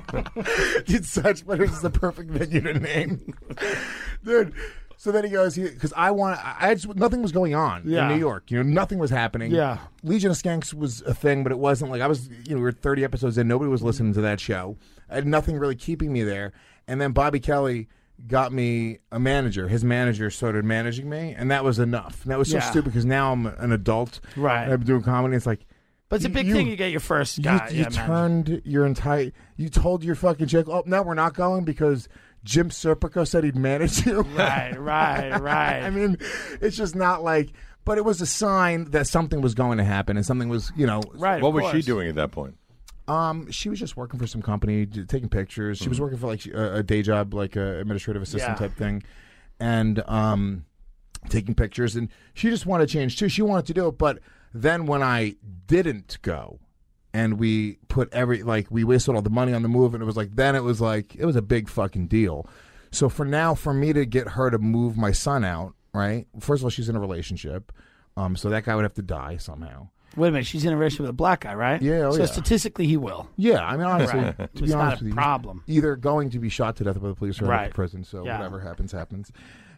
Dude, such, but it's the perfect venue to name. Dude. So then he goes, because I want, I I just, nothing was going on Yeah. in New York. You know, nothing was happening. Yeah. Legion of Skanks was a thing, but it wasn't like I was, you know, we were thirty episodes in. Nobody was listening to that show. I had nothing really keeping me there. And then Bobby Kelly got me a manager. His manager started managing me, and that was enough. And that was so Yeah. stupid because now I'm an adult. Right. And I'm doing comedy. It's like, But it's a big You- thing you get your first you, guy. you yeah, man. turned your entire, you told your fucking chick, oh, no, we're not going because Jim Serpico said he'd manage you. Right, right, right. I mean, it's just not like, but it was a sign that something was going to happen and something was, you know. right. of What was she course. doing at that point? Um, she was just working for some company, d- taking pictures. She was working for like a, a day job, like a administrative assistant Yeah. type thing, and um, taking pictures. And she just wanted to change too. She wanted to do it, but then when I didn't go, and we put every like we wasted all the money on the move, and it was like then it was like it was a big fucking deal. So for now, for me to get her to move my son out, right? First of all, she's in a relationship, um, so that guy would have to die somehow. Wait a minute. She's in a relationship with a black guy, right? Yeah, oh so yeah. statistically, he will. Yeah, I mean honestly, Right. to It's be not honest a with you, problem. either going to be shot to death by the police or right. Right. to prison. So Yeah. whatever happens, happens.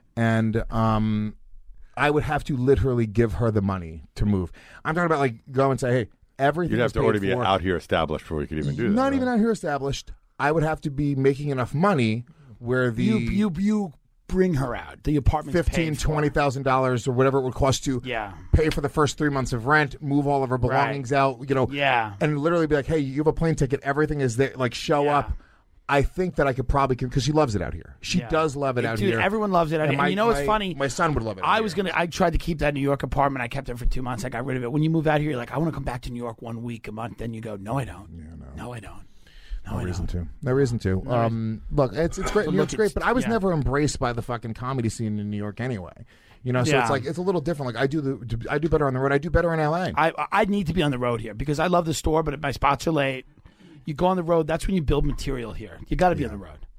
And um, I would have to literally give her the money to move. I'm talking about like go and say, hey, everything. You'd have is to paid already be for. out here established before you could even do that. Not right? even out here established. I would have to be making enough money where the You you you bring her out. The apartment's fifteen, paid for. twenty thousand dollars or whatever it would cost to Yeah. pay for the first three months of rent, move all of her belongings out, you know, Yeah. and literally be like, hey, you have a plane ticket, everything is there, like show Yeah. up. I think that I could probably, because she loves it out here. She Yeah. does love it out Dude, here. everyone loves it out And here. my- and you know what's my- funny? My son would love it. out I here. was gonna. I tried to keep that New York apartment. I kept it for two months. I got rid of it. When you move out here, you're like, I want to come back to New York one week a month. Then you go, no, I don't. no. no, I don't. No, No I reason don't. to. No reason to. Um, look, it's it's great. But New York's look, great, it's- but I was yeah. never embraced by the fucking comedy scene in New York anyway. You know, so Yeah. it's like it's a little different. Like I do the I do better on the road. I do better in L A. I I need to be on the road here because I love the store, but if my spots are late, you go on the road. That's when you build material here. You got to be on the road.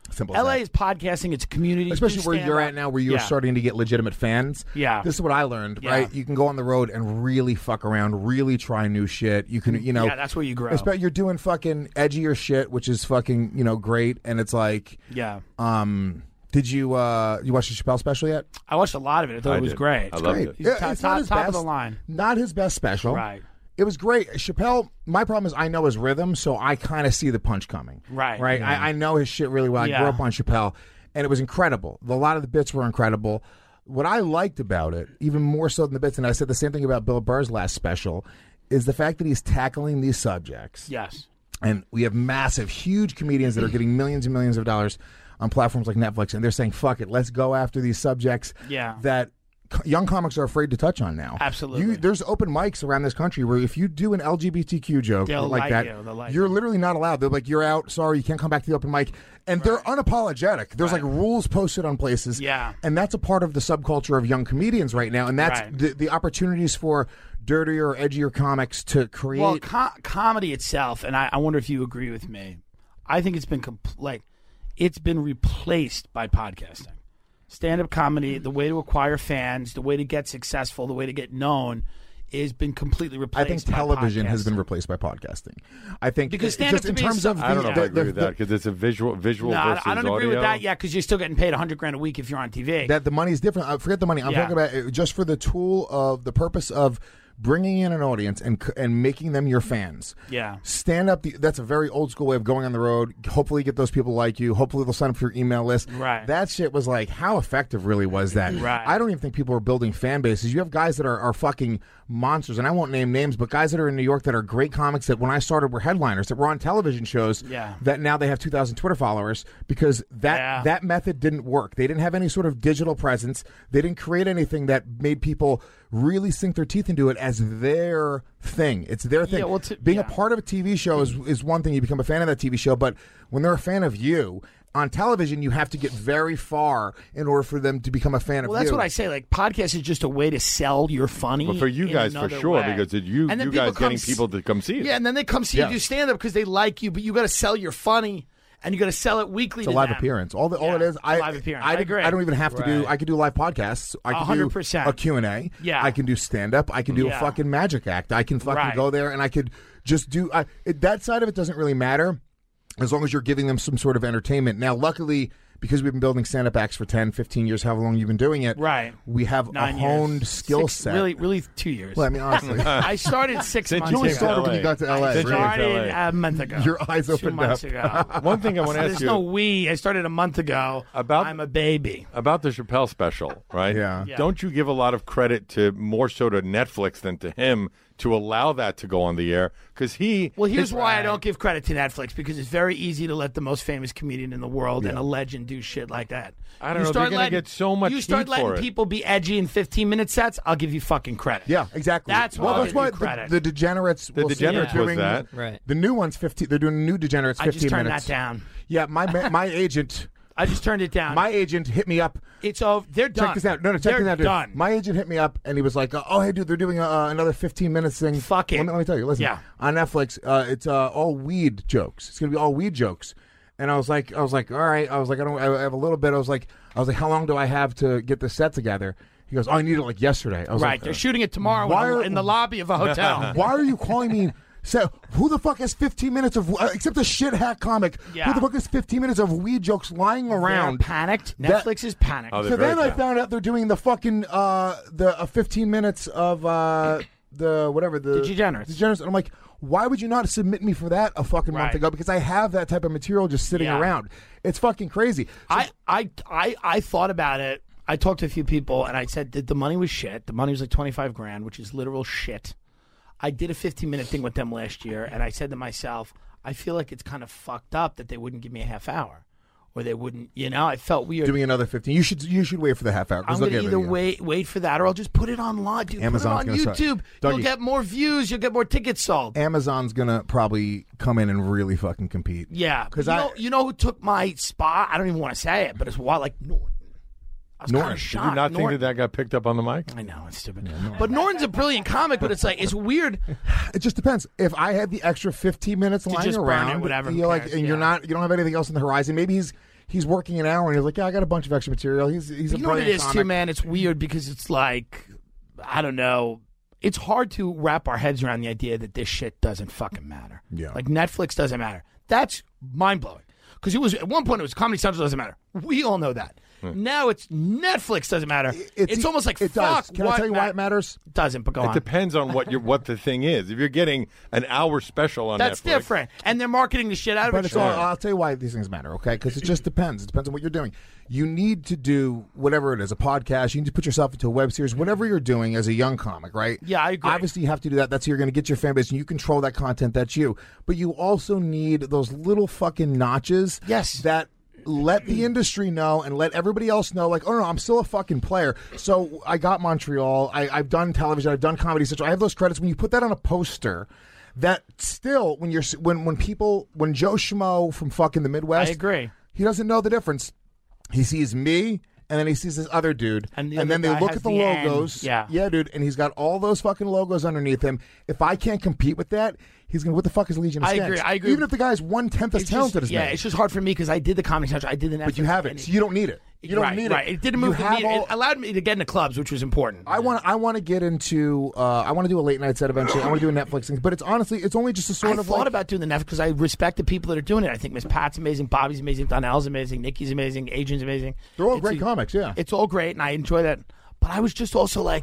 Simple as L A that. is podcasting. It's a community. Especially Do where you're stand-up. at now, where you're Yeah. starting to get legitimate fans. Yeah. This is what I learned, Yeah. right? You can go on the road and really fuck around, really try new shit. You can, you know. Yeah, that's where you grow. Especially you're doing fucking edgier shit, which is fucking, you know, great. And it's like, Yeah. um, did you uh you watch the Chappelle special yet? I watched a lot of it. I thought I it was did. great. I loved Great. it. He's Yeah, top- it's top- not his top of best, the line. Not his best special. Right. It was great. Chappelle, my problem is I know his rhythm, so I kind of see the punch coming. Right. Right. I, I know his shit really well. I Yeah. grew up on Chappelle, and it was incredible. A lot of the bits were incredible. What I liked about it, even more so than the bits, and I said the same thing about Bill Burr's last special, is the fact that he's tackling these subjects. Yes. And we have massive, huge comedians that are getting millions and millions of dollars on platforms like Netflix, and they're saying, fuck it, let's go after these subjects Yeah. that co- young comics are afraid to touch on now. Absolutely. You, there's open mics around this country where if you do an L G B T Q joke They'll like like that, you, they'll like you're you. literally not allowed. They're like, you're out, sorry, you can't come back to the open mic. And they're unapologetic. There's Right. like rules posted on places. Yeah. And that's a part of the subculture of young comedians right now. And that's Right. the, the opportunities for dirtier or edgier comics to create. Well, co- comedy itself, and I, I wonder if you agree with me. I think it's been compl- like it's been replaced by podcasting. Stand-up comedy, the way to acquire fans, the way to get successful, the way to get known, has been completely I replaced. think by television has been podcasting. replaced by podcasting. I think Because it- stand-up just in to me is terms of something- I don't know the, if I the- agree with the- that because it's a visual visual No, I- versus I don't agree audio. with that yet because you're still getting paid a hundred grand a week if you're on T V. that the money's different. Uh, forget the money. I'm Yeah. talking about it just for the tool of the purpose of bringing in an audience and c- and making them your fans. Yeah. Stand up. The, that's a very old school way of going on the road. Hopefully, get those people like you. Hopefully, they'll sign up for your email list. Right. That shit was like, how effective really was that? Right. I don't even think people are building fan bases. You have guys that are, are fucking monsters, and I won't name names, but guys that are in New York that are great comics that when I started were headliners that were on television shows. Yeah. That now they have two thousand Twitter followers because that Yeah. that method didn't work. They didn't have any sort of digital presence. They didn't create anything that made people really sink their teeth into it as their thing. It's their thing. Yeah, well, to- Being yeah. a part of a T V show is is one thing. You become a fan of that T V show, but when they're a fan of you on television, you have to get very far in order for them to become a fan of Well, you. that's what I say. Like, podcast is just a way to sell your funny. But for you in guys, for another sure, way. because it, you And then you people guys come getting s- people to come see it. Yeah, and then they come see Yeah. you do stand up because they like you, but you got to sell your funny, and you got to sell it weekly. It's a to live them. appearance. All the, all Yeah, it is, it's a I, live appearance. I, I agree. I don't even have to do. Right. I can do live podcasts. I can A hundred do percent. a Q and A. Yeah. I can do stand up. I can do Yeah. a fucking magic act. I can fucking Right. go there and I could just do. I, it, that side of it doesn't really matter as long as you're giving them some sort of entertainment. Now, luckily, because we've been building stand up acts for ten, fifteen years, however long you've been doing it, Right. we have Nine a years. honed skill Six- set. Really, really, two years. Well, I mean, honestly, I started six Since months you you only came ago. to started when L A. you got to L A. I Since you really. got to started L A. a month ago. Your eyes Two opened months up. ago. One thing I want to ask There's you no we. I started a month ago. About- I'm a baby. about the Chappelle special, right? Yeah. Yeah. Don't you give a lot of credit to more so to Netflix than to him to allow that to go on the air? Because he. Well, here's his- why I don't give credit to Netflix because it's very easy to let the most famous comedian in the world and a legend do shit like that. I don't You know, start they're gonna letting- get so much You start heat letting for it. people be edgy in fifteen minute sets. I'll give you fucking credit. Yeah, exactly. That's well, why that's I why give you the, credit. the degenerates. The will say Degenerates they're was doing- that. Right. The new one's fifteen. They're doing new degenerates. I Fifteen just turned minutes. that down. Yeah, my ma- my agent. I just turned it down. My agent hit me up. it's over. They're done. Check this out. No, no, check They're this out, dude. done. My agent hit me up and he was like, "Oh, hey, dude, they're doing uh, another fifteen minutes thing. Fuck it. Let me, let me tell you. Listen, Yeah. on Netflix, uh, it's uh, all weed jokes. It's gonna be all weed jokes." And I was like, I was like, all right. I was like, I don't. I have a little bit. I was like, I was like, how long do I have to get this set together? He goes, oh, I need it like yesterday. I was right. like, They're shooting it tomorrow why in, the, are- in the lobby of a hotel. Why are you calling me? So who the fuck has fifteen minutes of uh, except a shit hack comic? Yeah. Who the fuck has fifteen minutes of weed jokes lying They're around? panicked. That- Netflix is panicked. Oh, they're So very then I bad. found out they're doing the fucking uh the uh, fifteen minutes of uh the whatever the The Degenerates. Degenerates. And I'm like, why would you not submit me for that a fucking month Right. ago? Because I have that type of material just sitting Yeah. around. It's fucking crazy. So- I, I, I, I thought about it. I talked to a few people, and I said that the money was shit. The money was like twenty-five grand, which is literal shit. I did a fifteen minute thing with them last year, and I said to myself, I feel like it's kind of fucked up that they wouldn't give me a half hour, or they wouldn't. You know, I felt weird. doing another fifteen. You should you should wait for the half hour. 'cause I'm they'll gonna get either rid of you. wait wait for that, or I'll just put it online, dude. Amazon's put it gonna on start- YouTube. Dougie. You'll get more views. You'll get more tickets sold. Amazon's gonna probably come in and really fucking compete. Yeah, because you I know, you know who took my spot? I don't even want to say it, but it's why like Norton. I was kind Norton. of Did you shocked. Did you not think Norton. that that got picked up on the mic? I know it's stupid, but Norton's a brilliant comic. But it's like it's weird. It just depends. If I had the extra fifteen minutes lying just burn around, it, whatever, you're who like, cares? and you're Yeah. not, you don't have anything else on the horizon. Maybe he's he's working an hour and he's like, yeah, I got a bunch of extra material. He's he's a You know what it brilliant is, comic. too, man? It's weird because it's like, I don't know. It's hard to wrap our heads around the idea that this shit doesn't fucking matter. Yeah. Like, Netflix doesn't matter. That's mind-blowing. Because it was, at one point, it was Comedy Central doesn't matter. We all know that. Now it's Netflix doesn't matter. It's, almost like, it fuck, does. Can what I tell you ma- why it matters? It doesn't, but go It on. depends on what your what the thing is. If you're getting an hour special on That's Netflix, different. And they're marketing the shit out of But it. it's sure. all, I'll tell you why these things matter, okay? Because it just depends. It depends on what you're doing. You need to do whatever it is, a podcast. You need to put yourself into a web series, whatever you're doing as a young comic, right? Yeah, I agree. Obviously, you have to do that. That's how you're going to get your fan base, and you control that content. That's you. But you also need those little fucking notches Yes. that let the industry know and let everybody else know, like, oh, no, I'm still a fucking player. So I got Montreal. I, I've done television. I've done Comedy Central. I have those credits. When you put that on a poster, that still, when you're when when people, when Joe Schmo from fucking the Midwest, I agree. he doesn't know the difference. He sees me, and then he sees this other dude, And the and other then they guy look has at the, the N. logos. Yeah. yeah, dude, and he's got all those fucking logos underneath him. If I can't compete with that, he's gonna. What the fuck is Legion of I Skanks? agree, I agree. Even if the guy's one tenth as It's talented just, as yeah, me, it's just hard for me because I did the Comedy Central. I did the Netflix. but you have it, and so you don't need it. You don't right, need right. it. It didn't You move for have me. all- It allowed me to get into clubs, which was important. I want. I want to get into. Uh, I want to do a late night set eventually. I want to do a Netflix thing, but it's honestly, it's only just a sort I of thought like. about doing the Netflix because I respect the people that are doing it. I think Miss Pat's amazing, Bobby's amazing, Donnell's amazing, Nikki's amazing, Adrian's amazing. They're all It's great a- comics, yeah. It's all great, and I enjoy that. But I was just also like,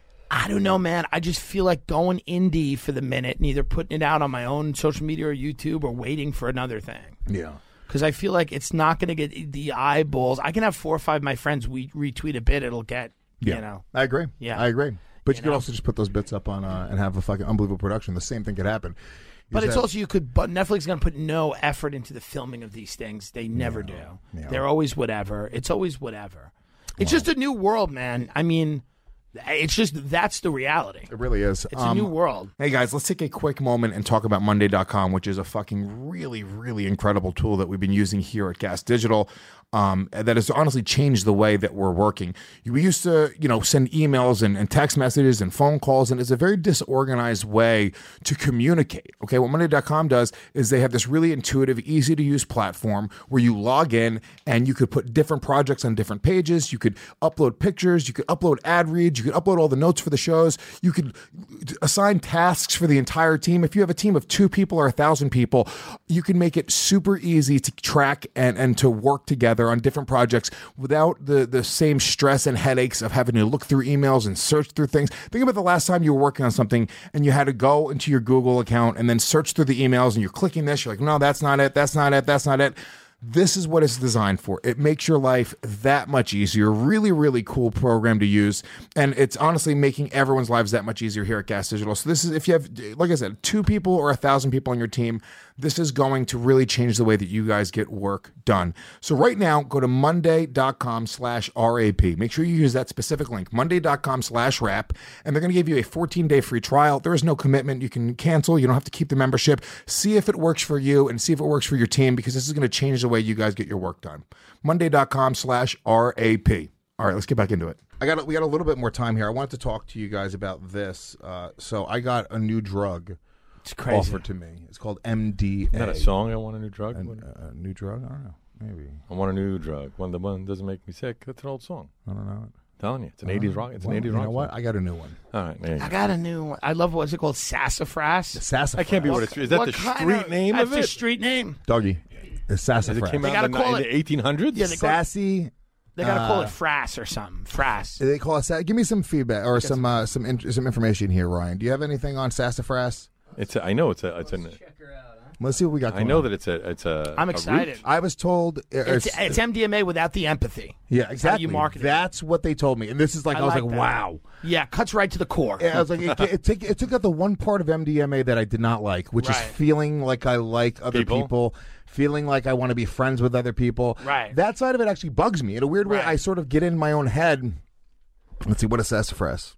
I don't know, man. I just feel like going indie for the minute and either putting it out on my own social media or YouTube or waiting for another thing. yeah. Because I feel like it's not going to get the eyeballs. I can have four or five of my friends we retweet a bit. It'll get, Yeah, you know. I agree. Yeah. I agree. But you, You could know? also just put those bits up on uh, and have a fucking unbelievable production. The same thing could happen. You But just it's have- also you could. But Netflix is going to put no effort into the filming of these things. They never do. yeah. They're always whatever. It's always whatever. It's just a new world, man. I mean, it's just that's the reality. It really is. It's a new world. Hey guys, let's take a quick moment and talk about Monday dot com, which is a fucking really, really incredible tool that we've been using here at Gas Digital. Um, that has honestly changed the way that we're working. We used to, you know, send emails and, and text messages and phone calls, and it's a very disorganized way to communicate. Okay, what Monday dot com does is they have this really intuitive, easy to use platform where you log in and you could put different projects on different pages. You could upload pictures, you could upload ad reads, you could upload all the notes for the shows, you could assign tasks for the entire team. If you have a team of two people or a thousand people, you can make it super easy to track and, and to work together on different projects without the, the same stress and headaches of having to look through emails and search through things. Think about the last time you were working on something and you had to go into your Google account and then search through the emails and you're clicking this, you're like, no, that's not it, that's not it, that's not it. This is what it's designed for. It makes your life that much easier. Really, really cool program to use. And it's honestly making everyone's lives that much easier here at Gas Digital. So this is, if you have, like I said, two people or a thousand people on your team, this is going to really change the way that you guys get work done. So right now, go to monday.com slash RAP. Make sure you use that specific link, monday.com slash rap, and they're going to give you a fourteen-day free trial. There is no commitment. You can cancel. You don't have to keep the membership. See if it works for you and see if it works for your team, because this is going to change the way you guys get your work done. monday.com slash RAP. All right, let's get back into it. I got we got a little bit more time here. I wanted to talk to you guys about this. Uh, so I got a new drug It's crazy. offered to me. It's called M D A. Isn't that a song? I want a new drug. A, a new drug? I don't know. Maybe. I want a new drug. One the one doesn't make me sick. That's an old song. I don't know. telling you, it's an eighties rock. It's Well, an eighties you rock. know what? song. I got a new one. All right, there you I go. got a new one. I love, what's it called? Sassafras? Sassafras. That can't be what it's. Is that What the kind street of- name that's of the it? street name. Doggy. It's As sassafras. it came They out in gotta the, call in it- the eighteen hundreds? Yeah, they call- Sassy. They got to call Uh, it Frass or something. Frass. They call it. Sa- Give me some feedback or some uh, some in- some information here, Ryan. Do you have anything on sassafras? It's. A, I know it's a. It's an. Let's see what we got. I Going know on. that it's a. It's a. I'm a excited. root. I was told. uh, It's, it's M D M A without the empathy. yeah, That's exactly. how you market it. That's what they told me, and this is like I, I was like like, that. wow. Yeah, cuts right to the core. Yeah, I was like, it, it, took, it took out the one part of M D M A that I did not like, which is Right. feeling like I like other People? people, feeling like I want to be friends with other people. Right. That side of it actually bugs me. In a weird way, Right. I sort of get in my own head. Let's see, what is sassafras?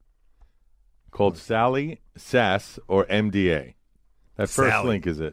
Called Sally, Sass, or M D A. That first Sally. link is it.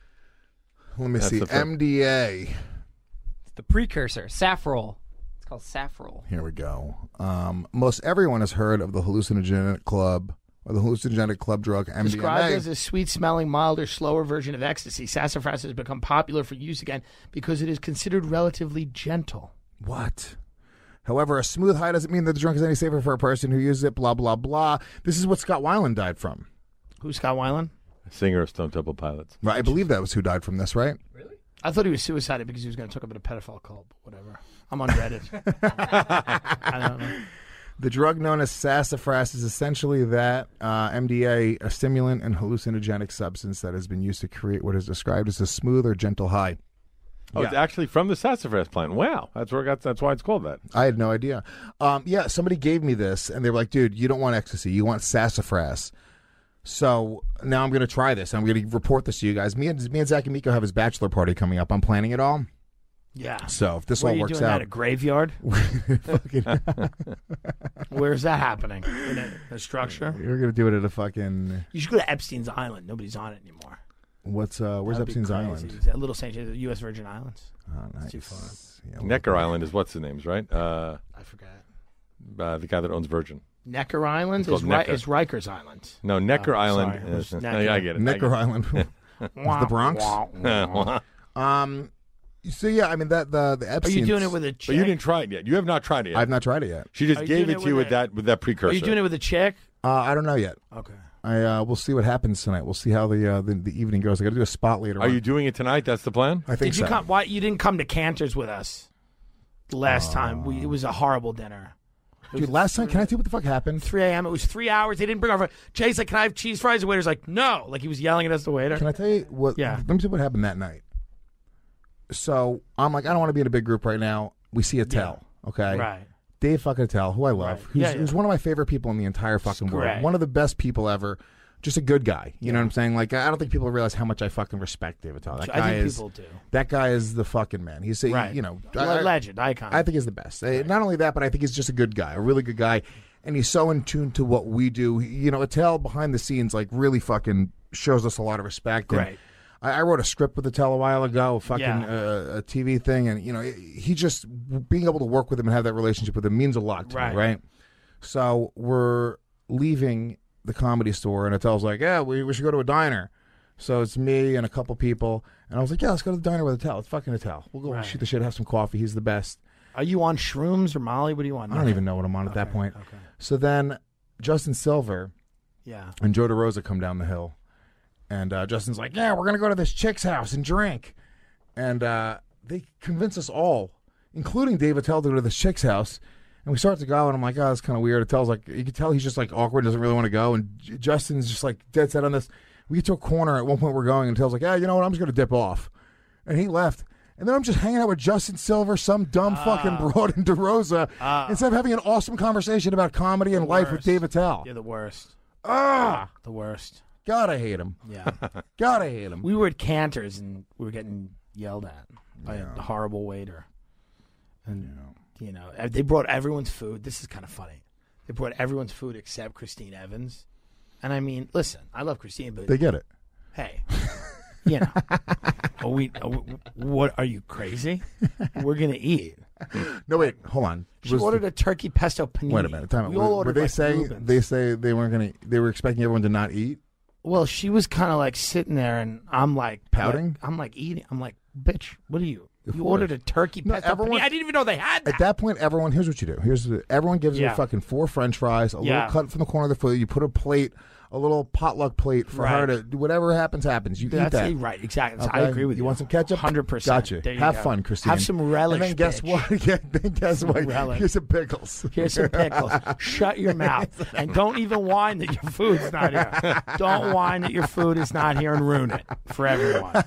Let me That's see. the fir- M D A. It's the precursor, Safrole. It's called Safrole. Here we go. Um, most everyone has heard of the hallucinogenic club or the hallucinogenic club drug M D M A. Described as a sweet-smelling, milder, slower version of ecstasy, sassafras has become popular for use again because it is considered relatively gentle. What? However, a smooth high doesn't mean that the drug is any safer for a person who uses it, blah, blah, blah. This is what Scott Weiland died from. Who's Scott Weiland? Singer of Stone Temple Pilots. Right, I believe that was who died from this, right? Really? I thought he was suicided because he was going to talk about a pedophile cult, but whatever. I'm on Reddit. I don't know. The drug known as sassafras is essentially that uh, M D A, a stimulant and hallucinogenic substance that has been used to create what is described as a smooth or gentle high. Oh, Yeah. it's actually from the sassafras plant. Wow, that's where it got, that's why it's called that. I had no idea. Um, yeah, somebody gave me this, and they were like, dude, you don't want ecstasy. You want sassafras. So now I'm going to try this. I'm going to report this to you guys. Me and, me and Zach and Miko have his bachelor party coming up. I'm planning it all. Yeah. So if this Where all are you works doing out. that, a graveyard? fucking, Where's that happening? In a, a structure? you're going to do it at a fucking... You should go to Epstein's Island. Nobody's on it anymore. What's uh? Where's That'd be Epstein's crazy. Island? It's a little Saint the U S Virgin Islands. Oh, nice. too far. Yeah, well, Necker Island is what's the name's right? Uh, I forgot. uh, the guy that owns Virgin. Necker Island called is, Ri- Necker. is Rikers Island. No, Necker Oh, Island. sorry. It was is- Necker. I get it. Necker I Island. the Bronx? get it. Um. So yeah, I mean that the the Are Epstein. you doing it with a chick? But you didn't try it yet. You have not tried it yet. I've not tried it yet. She just Are you gave doing it it to you with with a- that with that precursor. Are you doing it with a chick? Uh, I don't know yet. Okay. I uh, we'll see what happens tonight. We'll see how the uh, the, the evening goes. I got to do a spot later. Are on. you doing it tonight? That's the plan. I think Did you so. come? Why you didn't come to Cantor's with us? The last time we, it was a horrible dinner. Dude, last time, can I tell you what the fuck happened? three a.m. It was three hours. They didn't bring our. Jay's like, "Can I have cheese fries?" The waiter's like, "No." Like he was yelling at us. The waiter. Can I tell you what? Yeah. Let me tell you what happened that night. So I'm like, I don't want to be in a big group right now. We see Attell, okay? Right. Dave fucking Attell, who I love, Right. who's, Yeah, yeah. who's one of my favorite people in the entire fucking world. great. One of the best people ever. Just a good guy. You know what I'm saying? Like, I don't think people realize how much I fucking respect Dave Attell. That I guy think is. people do. That guy is the fucking man. He's a, Right. you know, Le- I- legend, icon. I think he's the best. Uh, Not only that, but I think he's just a good guy, a really good guy, and he's so in tune to what we do. He- You know, Attell behind the scenes, like, really fucking shows us a lot of respect. And Right. I, I wrote a script with Attell a while ago, a fucking Yeah. uh, a T V thing, and you know, he just being able to work with him and have that relationship with him means a lot to Right. me, right? So we're leaving the Comedy Store, and Attell's like, "Yeah, we, we should go to a diner." So it's me and a couple people, and I was like, "Yeah, let's go to the diner with Attell. It's fucking Attell. We'll go Right. shoot the shit, have some coffee. He's the best." Are you on shrooms or Molly? What do you want? I don't even know what I'm on at that point. Okay. So then Justin Silver Yeah. and Joe DeRosa come down the hill. And uh, Justin's like, yeah, we're going to go to this chick's house and drink. And uh, they convince us all, including Dave Attell, to go to this chick's house. And we start to go, and I'm like, oh, that's kind of weird. Attell's like, you can tell he's just like awkward, doesn't really want to go. And J- Justin's just like dead set on this. We get to a corner at one point we're going, and Attell's like, yeah, you know what, I'm just going to dip off. And he left. And then I'm just hanging out with Justin Silver, some dumb fucking broad in DeRosa, instead of having an awesome conversation about comedy and life with worst. Dave Attell. You're the worst. Ah, The worst. God, I hate him. Yeah. God, I hate him. We were at Cantor's and we were getting yelled at by a horrible waiter. And, you know, uh, they brought everyone's food. This is kind of funny. They brought everyone's food except Christine Evans. And I mean, listen, I love Christine, but They get it. hey, you know, are we, are we, what, are you crazy? We're going to eat. No, wait, hold on. She Was- ordered a turkey pesto panini. wait a minute. Time out. We all Were, ordered were they like saying Rubens. they say they weren't going to? They were expecting everyone to not eat. Well, she was kind of like sitting there, and I'm like Pouting? like- I'm like eating. I'm like, bitch, what are you? Of You course. ordered a turkey No, pesto everyone- panini. I didn't even know they had that. At that point, everyone. Here's what you do. Here's the, everyone gives you Yeah. a fucking four French fries, a Yeah. little cut from the corner of the food. You put a plate, a little potluck plate for her Right. to whatever happens happens. You That's eat that. it, right? Exactly. I Okay? agree with you. You want some ketchup? Hundred percent. Gotcha. There you Have go. fun, Christine. Have some relish. And then guess bitch. what? Yeah, then guess Some what? relish. Here's some pickles. Here's some pickles. Shut your mouth and don't even whine that your food's not here. Don't whine that your food is not here and ruin it for everyone.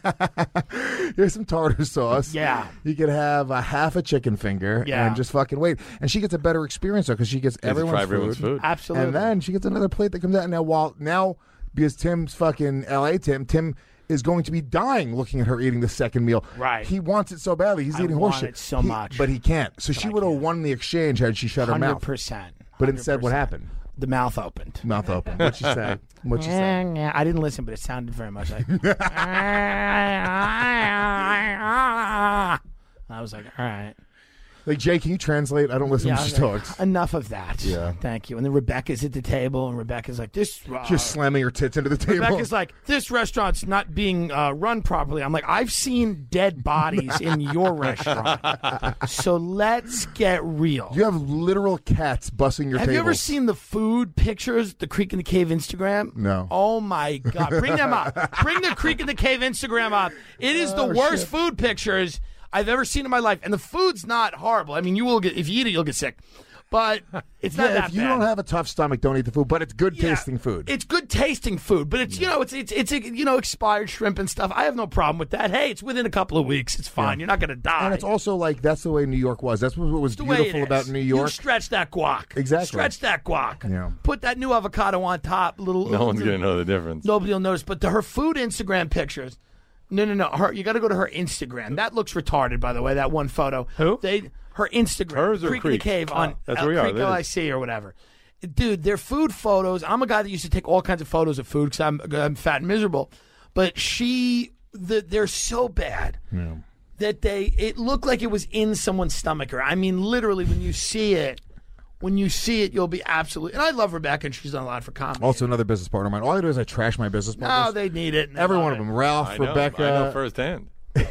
Here's some tartar sauce. Yeah. You could have a half a chicken finger Yeah. and just fucking wait. And she gets a better experience though because she gets You have to everyone's, try everyone's food. Absolutely. And then she gets another plate that comes out. Now, while now, because Tim's fucking L A Tim, Tim is going to be dying looking at her eating the second meal. Right. He wants it so badly. He's I eating want horseshit. it so He- much. But he can't. So she I would have can't. won the exchange had she shut her Hundred mouth. percent. But instead, what happened? The mouth opened. Mouth open. What'd she say? What'd she say? Yeah, I didn't listen, but it sounded very much like. I was like, all right. Like, Jay, can you translate? I don't listen Yeah, when she I'm like, talks. Enough of that. Yeah. Thank you. And then Rebecca's at the table, and Rebecca's like, this. Uh, Just slamming her tits into the table. Rebecca's like, this restaurant's not being uh, run properly. I'm like, I've seen dead bodies in your restaurant. So let's get real. You have literal cats bussing your Have tables. you ever seen the food pictures, the Creek in the Cave Instagram? No. Oh, my God. Bring them up. Bring the Creek in the Cave Instagram up. It is the Oh, worst shit. food pictures I've ever seen in my life. And the food's not horrible. I mean, you will get, if you eat it, you'll get sick. But it's not Yeah, that if you bad. don't have a tough stomach, don't eat the food. But it's good Yeah, tasting food. It's good tasting food, but it's you know it's it's it's you know expired shrimp and stuff. I have no problem with that. Hey, it's within a couple of weeks. It's fine. You're not going to die. and it's also like that's the way New York was. That's what was the way beautiful it is. about New You York. stretch that guac. Exactly. Stretch that guac. Yeah. Put that new avocado on top. Little. No one's gonna know the difference. Nobody will notice. But the, her food Instagram pictures. No, no, no. Her. You got to go to her Instagram. That looks retarded, by the way. That one photo. Who? They. Her Instagram. Hers or Creek in the Creek? Cave on Oh, that's uh, where we are. Creek That L is. I C or whatever. Dude, their food photos. I'm a guy that used to take all kinds of photos of food because I'm I'm fat and miserable. But she, the, they're so bad that they. It looked like it was in someone's stomach. Or I mean, literally, when you see it, when you see it, you'll be absolutely. And I love Rebecca, and she's done a lot for comedy. Also, another business partner of mine. All I do is I trash my business partners. no, they need it. and they Every love one of it. them. Ralph, I know, Rebecca. I know firsthand.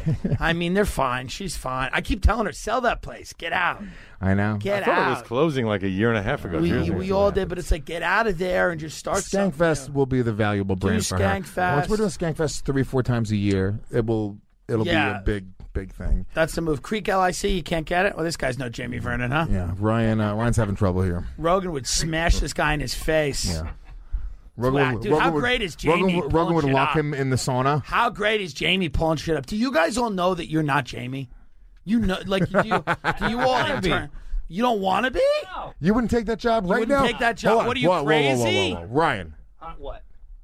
I mean, they're fine. She's fine. I keep telling her, sell that place. Get out. I know. Get I thought out. it was closing like a year and a half ago. we Seriously. we all did, but it's like get out of there and just start something Skankfest new. will be the valuable brand for her. Skankfest. Once we're doing Skankfest three, four times a year, it will it'll Yeah. be a big, big thing. That's the move. Creek L I C, you can't get it? Well, this guy's no Jamie Vernon, huh? Yeah, Ryan. Uh, Ryan's having trouble here. Rogan would smash this guy in his face. Yeah. Rogan, Whack. would- Dude, Rogan how would- great is Jamie Rogan, would- pulling Rogan would shit lock up? him in the sauna. How great is Jamie pulling shit up? Do you guys all know that you're not Jamie? You know, like, do you, do you all in turn? You don't want to be? You wouldn't take that job right wouldn't now. take that job? Hold on. What are you, Whoa, whoa, whoa, whoa, crazy? whoa, whoa. Ryan, What?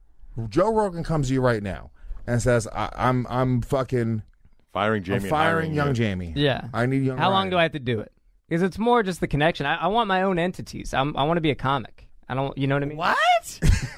Joe Rogan comes to you right now and says, I, "I'm, I'm fucking, Firing Jamie. I'm and firing hiring young you. Jamie. Yeah. I need young. How long Ryan." do I have to do it? Because it's more just the connection. I, I want my own entities. I'm, I want to be a comic. I don't. You know what I mean? What?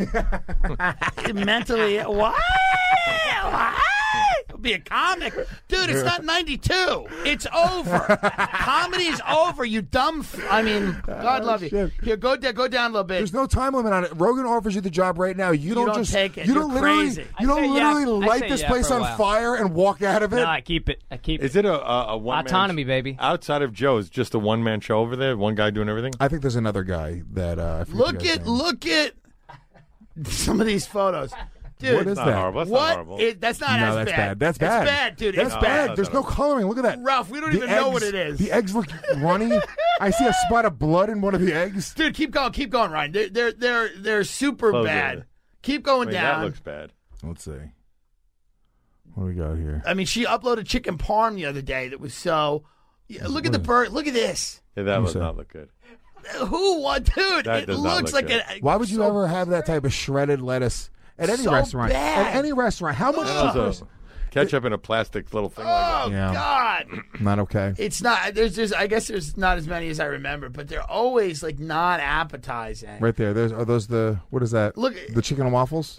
Mentally, what? What? Be a comic, dude. It's not ninety-two. It's over. Comedy is over. You dumb. F- I mean, God love you. shit. Here, go down. Go down a little bit. There's no time limit on it. Rogan offers you the job right now. You don't, don't just take it. You You're don't literally. crazy. You I don't say yeah. literally I light say this yeah place for a on while. fire and walk out of it. No, I keep it. I keep Is it. it a, a, a one Autonomy, baby. Outside of Joe's, just a one man show over there. One guy doing everything. I think there's another guy that. Uh, I forget the Look guy's at name. look at some of these photos, dude. What is Not that? horrible. That's not What? horrible. It, that's not No, as that's bad. bad. That's bad. It's bad, dude. That's it's No, bad. bad. There's no coloring. Look at that. Ralph, we don't The even know eggs- what it is. The eggs look runny. I see a spot of blood in one of the eggs. Dude, keep going, keep going, Ryan. They're they're they're, they're super Close bad. it. Keep going I mean, down. that looks bad. Let's see. What do we got here? I mean, she uploaded chicken parm the other day that was so. Yeah, look at the bird. Look at this. Yeah, that me does see. not look good. Who? What, dude? That it does not looks look like good. a. Why would you so- ever have that type of shredded lettuce at any So restaurant? bad. At any restaurant. How much? And is the also, ketchup in a plastic little thing Oh like that. Yeah. God! Not okay. It's not. There's just. I guess there's not as many as I remember, but they're always like not appetizing. Right there. There's are those the what is that? Look- the chicken and waffles.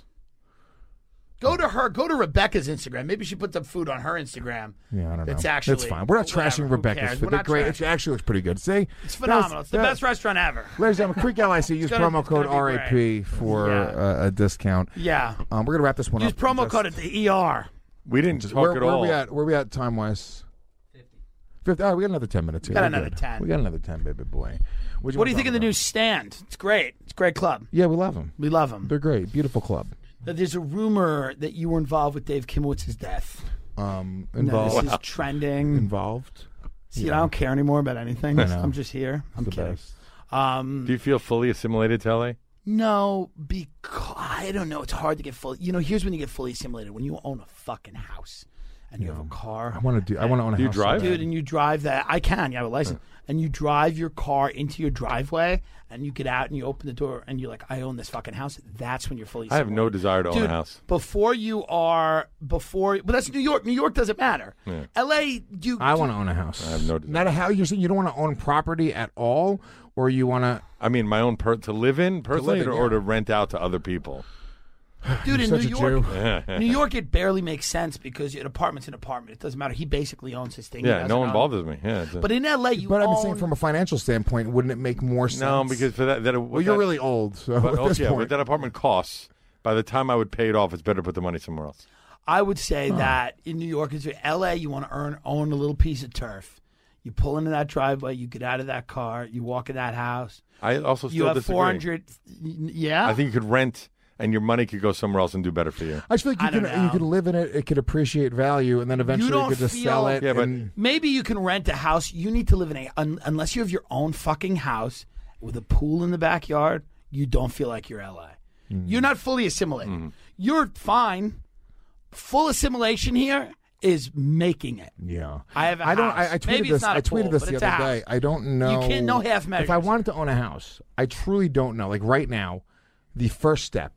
Go to her. Go to Rebecca's Instagram. Maybe she put the food on her Instagram. Yeah, I don't know. It's actually It's fine. We're not whatever, trashing who Rebecca's cares? food. We're They're not great. trashing. It actually looks pretty good. See, It's phenomenal. It's the That's- best restaurant ever. Ladies and gentlemen, Creek L I C. Use It's gonna- promo it's gonna code be R A P for Yeah. uh, a discount. Yeah. Um, we're gonna wrap this one Use up. promo Just- code at the E R. We didn't talk Where, at where all. we at? Where we at time wise? Fifty. All right, we got another ten minutes here. Got We're another good. ten. We got another ten, baby boy. What, What do you think of the new stand? It's great. It's a great club. Yeah, we love them. We love them. They're great. Beautiful club. There's a rumor that you were involved with Dave Kimowitz's death. Um, No, involved. this is trending. Involved. See, I don't care anymore about anything. I know. I'm just here. I'm The kidding. best. Um, Do you feel fully assimilated to L A? no, because I don't know. It's hard to get fully. You know, here's when you get fully assimilated: when you own a fucking house and you have a car. I want to do. I want to own a Do you house. drive? so bad. Dude, and you drive that. I can. You have a license. And you drive your car into your driveway, and you get out and you open the door, and you're like, I own this fucking house. That's when you're fully I have no assimilated. desire to own Dude, a house. before you are, before, but that's New York. New York doesn't matter. L A, you. I want to own a house. I have no desire. Not a house. You're saying you don't want to own property at all, or you want to? I mean, my own per to live in personally, live in, or, or yeah. to rent out to other people. Dude, in Such New a York, Jew. New York, it barely makes sense because an apartment's an apartment. It doesn't matter. He basically owns his thing. He Yeah, doesn't no one own- bothers me. Yeah, it's a- But in L A, you But own. I'm saying from a financial standpoint, wouldn't it make more sense? no, because for that, that well, you're really old, so But at also, this yeah, point, what that apartment costs. By the time I would pay it off, it's better to put the money somewhere else. I would say that in New York, is L A, you want to earn own a little piece of turf. You pull into that driveway, you get out of that car, you walk in that house. I also still You have disagree. four hundred. Yeah, I think you could rent, and your money could go somewhere else and do better for you. I just feel like you I don't can you know. could live in it. It could appreciate value, and then eventually you, don't could just feel- sell it. Yeah, but- and- maybe you can rent a house. You need to live in a un, unless you have your own fucking house with a pool in the backyard. You don't feel like you're L A. Mm. You're not fully assimilated. Mm-hmm. You're fine. Full assimilation here is making it. yeah, I have a I don't. house. I, I tweeted Maybe this. it's not I a tweeted pool, this but the it's a other house. day. I don't know. You can't know half measures. If I wanted to own a house, I truly don't know. Like right now, the first step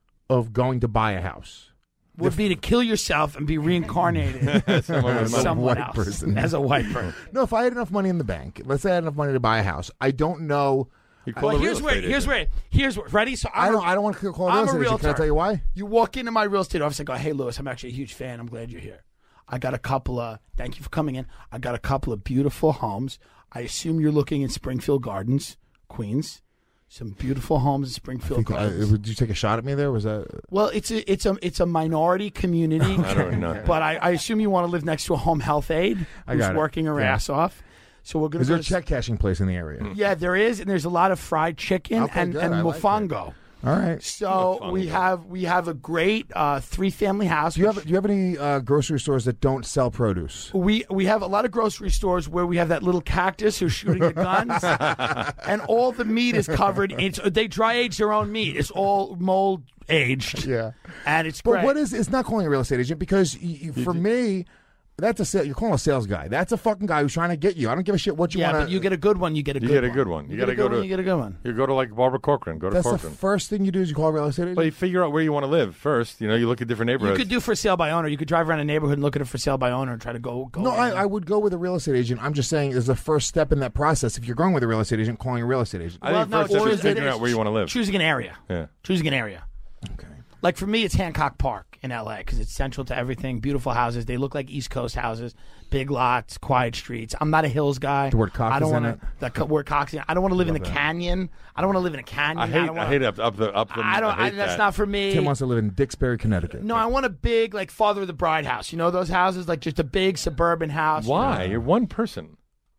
of going to buy a house. Would be to kill yourself and be reincarnated Someone as with money. someone white else, person. as a white person. No, if I had enough money in the bank, let's say I had enough money to buy a house, I don't know. You call Well, a real here's where. estate Here's agent. where. Here's where. Ready? So I'm I a- don't. I don't want to call a real I'm a estate agent. Can I realtor. tell you why? You walk into my real estate office and go, "Hey, Lewis, I'm actually a huge fan. I'm glad you're here. I got a couple of. Thank you for coming in. I got a couple of beautiful homes. I assume you're looking in Springfield Gardens, Queens. Some beautiful homes in Springfield Think, uh, Gardens. would you take a shot at me there? Was that? Well, it's a it's a it's a minority community. I don't know. But I, I assume you want to live next to a home health aide I who's got it. working her Yeah. ass off. So we're going Is to there a check cashing place in the area? Yeah, there is, and there's a lot of fried chicken Okay, and, good. and I like mofongo. All right. So we Mofongo. have we have a great uh, three family house. Do you which- have Do you have any uh, grocery stores that don't sell produce? We we have a lot of grocery stores where we have that little cactus who's shooting the guns, and all the meat is covered. In, they dry age their own meat. It's all mold aged. Yeah. and it's But great. what is? It's not calling a real estate agent because y y for me, that's a sale. You're calling a sales guy. That's a fucking guy who's trying to get you. I don't give a shit what you yeah, want. but you get a good one. You get a You good get a one. good one. You You, gotta get a good go one. to- You get a good one. You go to like Barbara Corcoran. Go to That's the Corcoran. first thing you do is you call a real estate agent. Well, you figure out where you want to live first. You know, you look at different You neighborhoods. could do for sale by owner. You could drive around a neighborhood and look at it for sale by owner and try to go. go no, in. I, I would go with a real estate agent. I'm just saying, is the first step in that process. If you're going with a real estate agent, calling a real estate agent. I Well, think no, first step or is is it- figuring out where you want to live. choosing an area. Yeah. Choosing an area. Okay. Like for me, it's Hancock Park in L A because it's central to everything. Beautiful houses. They look like East Coast houses. Big lots, quiet streets. I'm not a hills guy. The word cock I don't is in wanna, it. The co- word cock's in it. I don't want to live in the that. canyon. I don't want to live in a canyon. I hate. don't I, wanna, hate up up the up the. I don't. I I hate that's that. not for me. Tim wants to live in Dixbury, Connecticut. no, I want a big like Father of the Bride house. You know those houses, like just a big suburban house. Why? You're one person.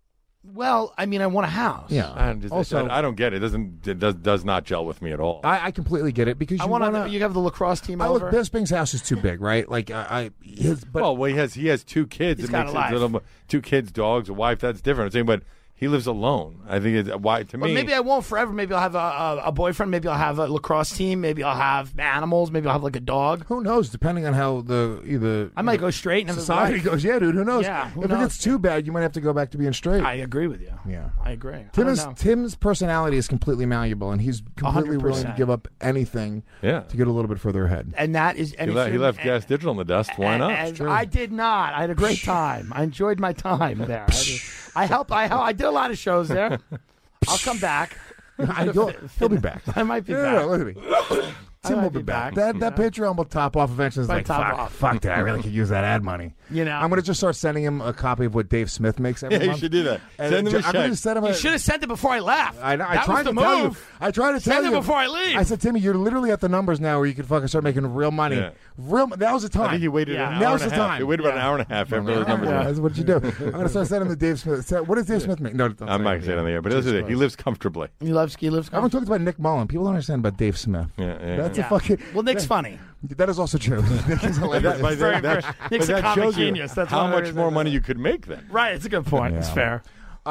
Well, I mean, I want a house. Yeah. I just, Also- I, I don't get it. It doesn't. It does does not gel with me at all. I, I completely get it because you I want wanna, to. You have the lacrosse team I over. look, Bisping's house is too big, right? Like I, I his, but well, well, he has he has two kids. He's It got makes a life. it little, two kids, dogs, a wife. That's different. I'm saying, but he lives alone. I think it's why to Well, me. maybe I won't forever. Maybe I'll have a, a, a boyfriend. Maybe I'll have a lacrosse team. Maybe I'll have animals. Maybe I'll have like a dog. who knows? Depending on how the either I might go straight and have a society wife. goes. Yeah, dude. Who knows? Yeah, who if knows? it gets too bad, you might have to go back to being straight. I agree with you. yeah. I agree. I Tim don't is, know. Tim's personality is completely malleable, and he's completely willing to percent. give up anything Yeah. to get a little bit further ahead. And that is. And he, it le- he should- left and- Gas Digital in the dust. Why and- not? and I did not. I had a great time. I enjoyed my time there. I, did, I helped. I helped, I did a lot of shows there. I'll come back. I, he'll, he'll be back. I might be No, back. no, no, look at me. Tim might will be be back. back. That that Patreon will top off eventually. It's Might like, top fuck, off. fuck that. I really could use that ad money. You know. I'm going to just start sending him a copy of what Dave Smith makes every Yeah, you month. should do that. And Send him a I'm going check. to send him a. You should have sent it before I left. I, know, I that tried was the to tell you. move. I tried to tell Send you it before I leave. I said, Timmy, you're literally at the numbers now where you can fucking start making real money. Yeah. Real. That was the time. I think he waited Yeah. an hour Now's and a the half. time. He waited about an Yeah. hour and a half after those numbers. Yeah, were- that's what you do. I'm going to start sending him to Dave Smith. So, what does Dave Smith make? No, don't I'm say not going to say it on the air, but this is it. He lives comfortably. He loves. He lives. Everyone talks about Nick Mullen. People don't understand about Dave Smith. Yeah, yeah, That's yeah. a fucking. Well, Nick's funny. That is also true. Nick is But hilarious. that, but Very, that, that, very- but Nick's a that comic shows you genius. That's how one of much the more reasons- money you could make then. Right. It's a good point. It's Yeah. fair.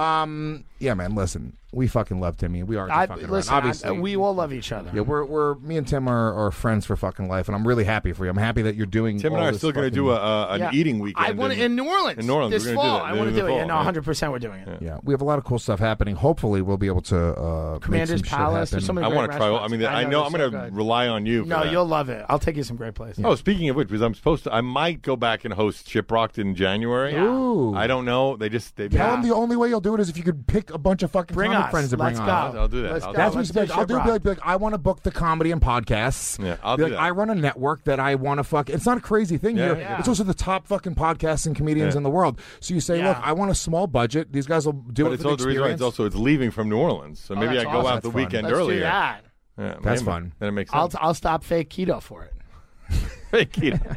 Um. Yeah, man. Listen, we fucking love Timmy. We are just I, fucking listen, around. Obviously, I, we all love each other. yeah, we're we're me and Tim are, are friends for fucking life, and I'm really happy for you. I'm happy that you're doing. Tim and all I are this still going to fucking- do a, a, an Yeah. eating weekend. I want to in New Orleans. in New Orleans, this we're gonna do fall. that I in want to the do it. Yeah, fall, no, yeah. one hundred percent we're doing it. Yeah, we have a lot of cool stuff happening. Hopefully, we'll be able to uh, make Commander's some shit Palace. happen. There's so many I great want to try. I restaurants. mean, I know I'm they're going so to good. rely on you. For No, that. you'll love it. I'll take you some great places. Oh, speaking of which, because I'm supposed to, I might go back and host Shiprocked in January. Ooh. I don't know. They just they Tell Yeah. him the only way you'll do it is if you could pick a bunch of fucking Bring comics us. of friends to bring Let's on. go. I'll, I'll do that. Let's I'll go. do That's that. what Let's you like, I'll do. Ship Be Rock. like, be like, I want to book the comedy and podcasts. Yeah, I'll Be do like, that. I run a network that I want to fuck. It's not a crazy thing Yeah, here. yeah. It's also the top fucking podcasts and comedians Yeah. in the world. So you say, Yeah. look, I want a small budget. These guys will do But it it's for the also the reason why it's experience. also it's leaving from New Orleans, so maybe I that's go awesome. out That's the fun. weekend Let's earlier. do that. Yeah, That's maybe. fun. Then it makes I'll, sense. I'll stop fake keto for it. Fake keto.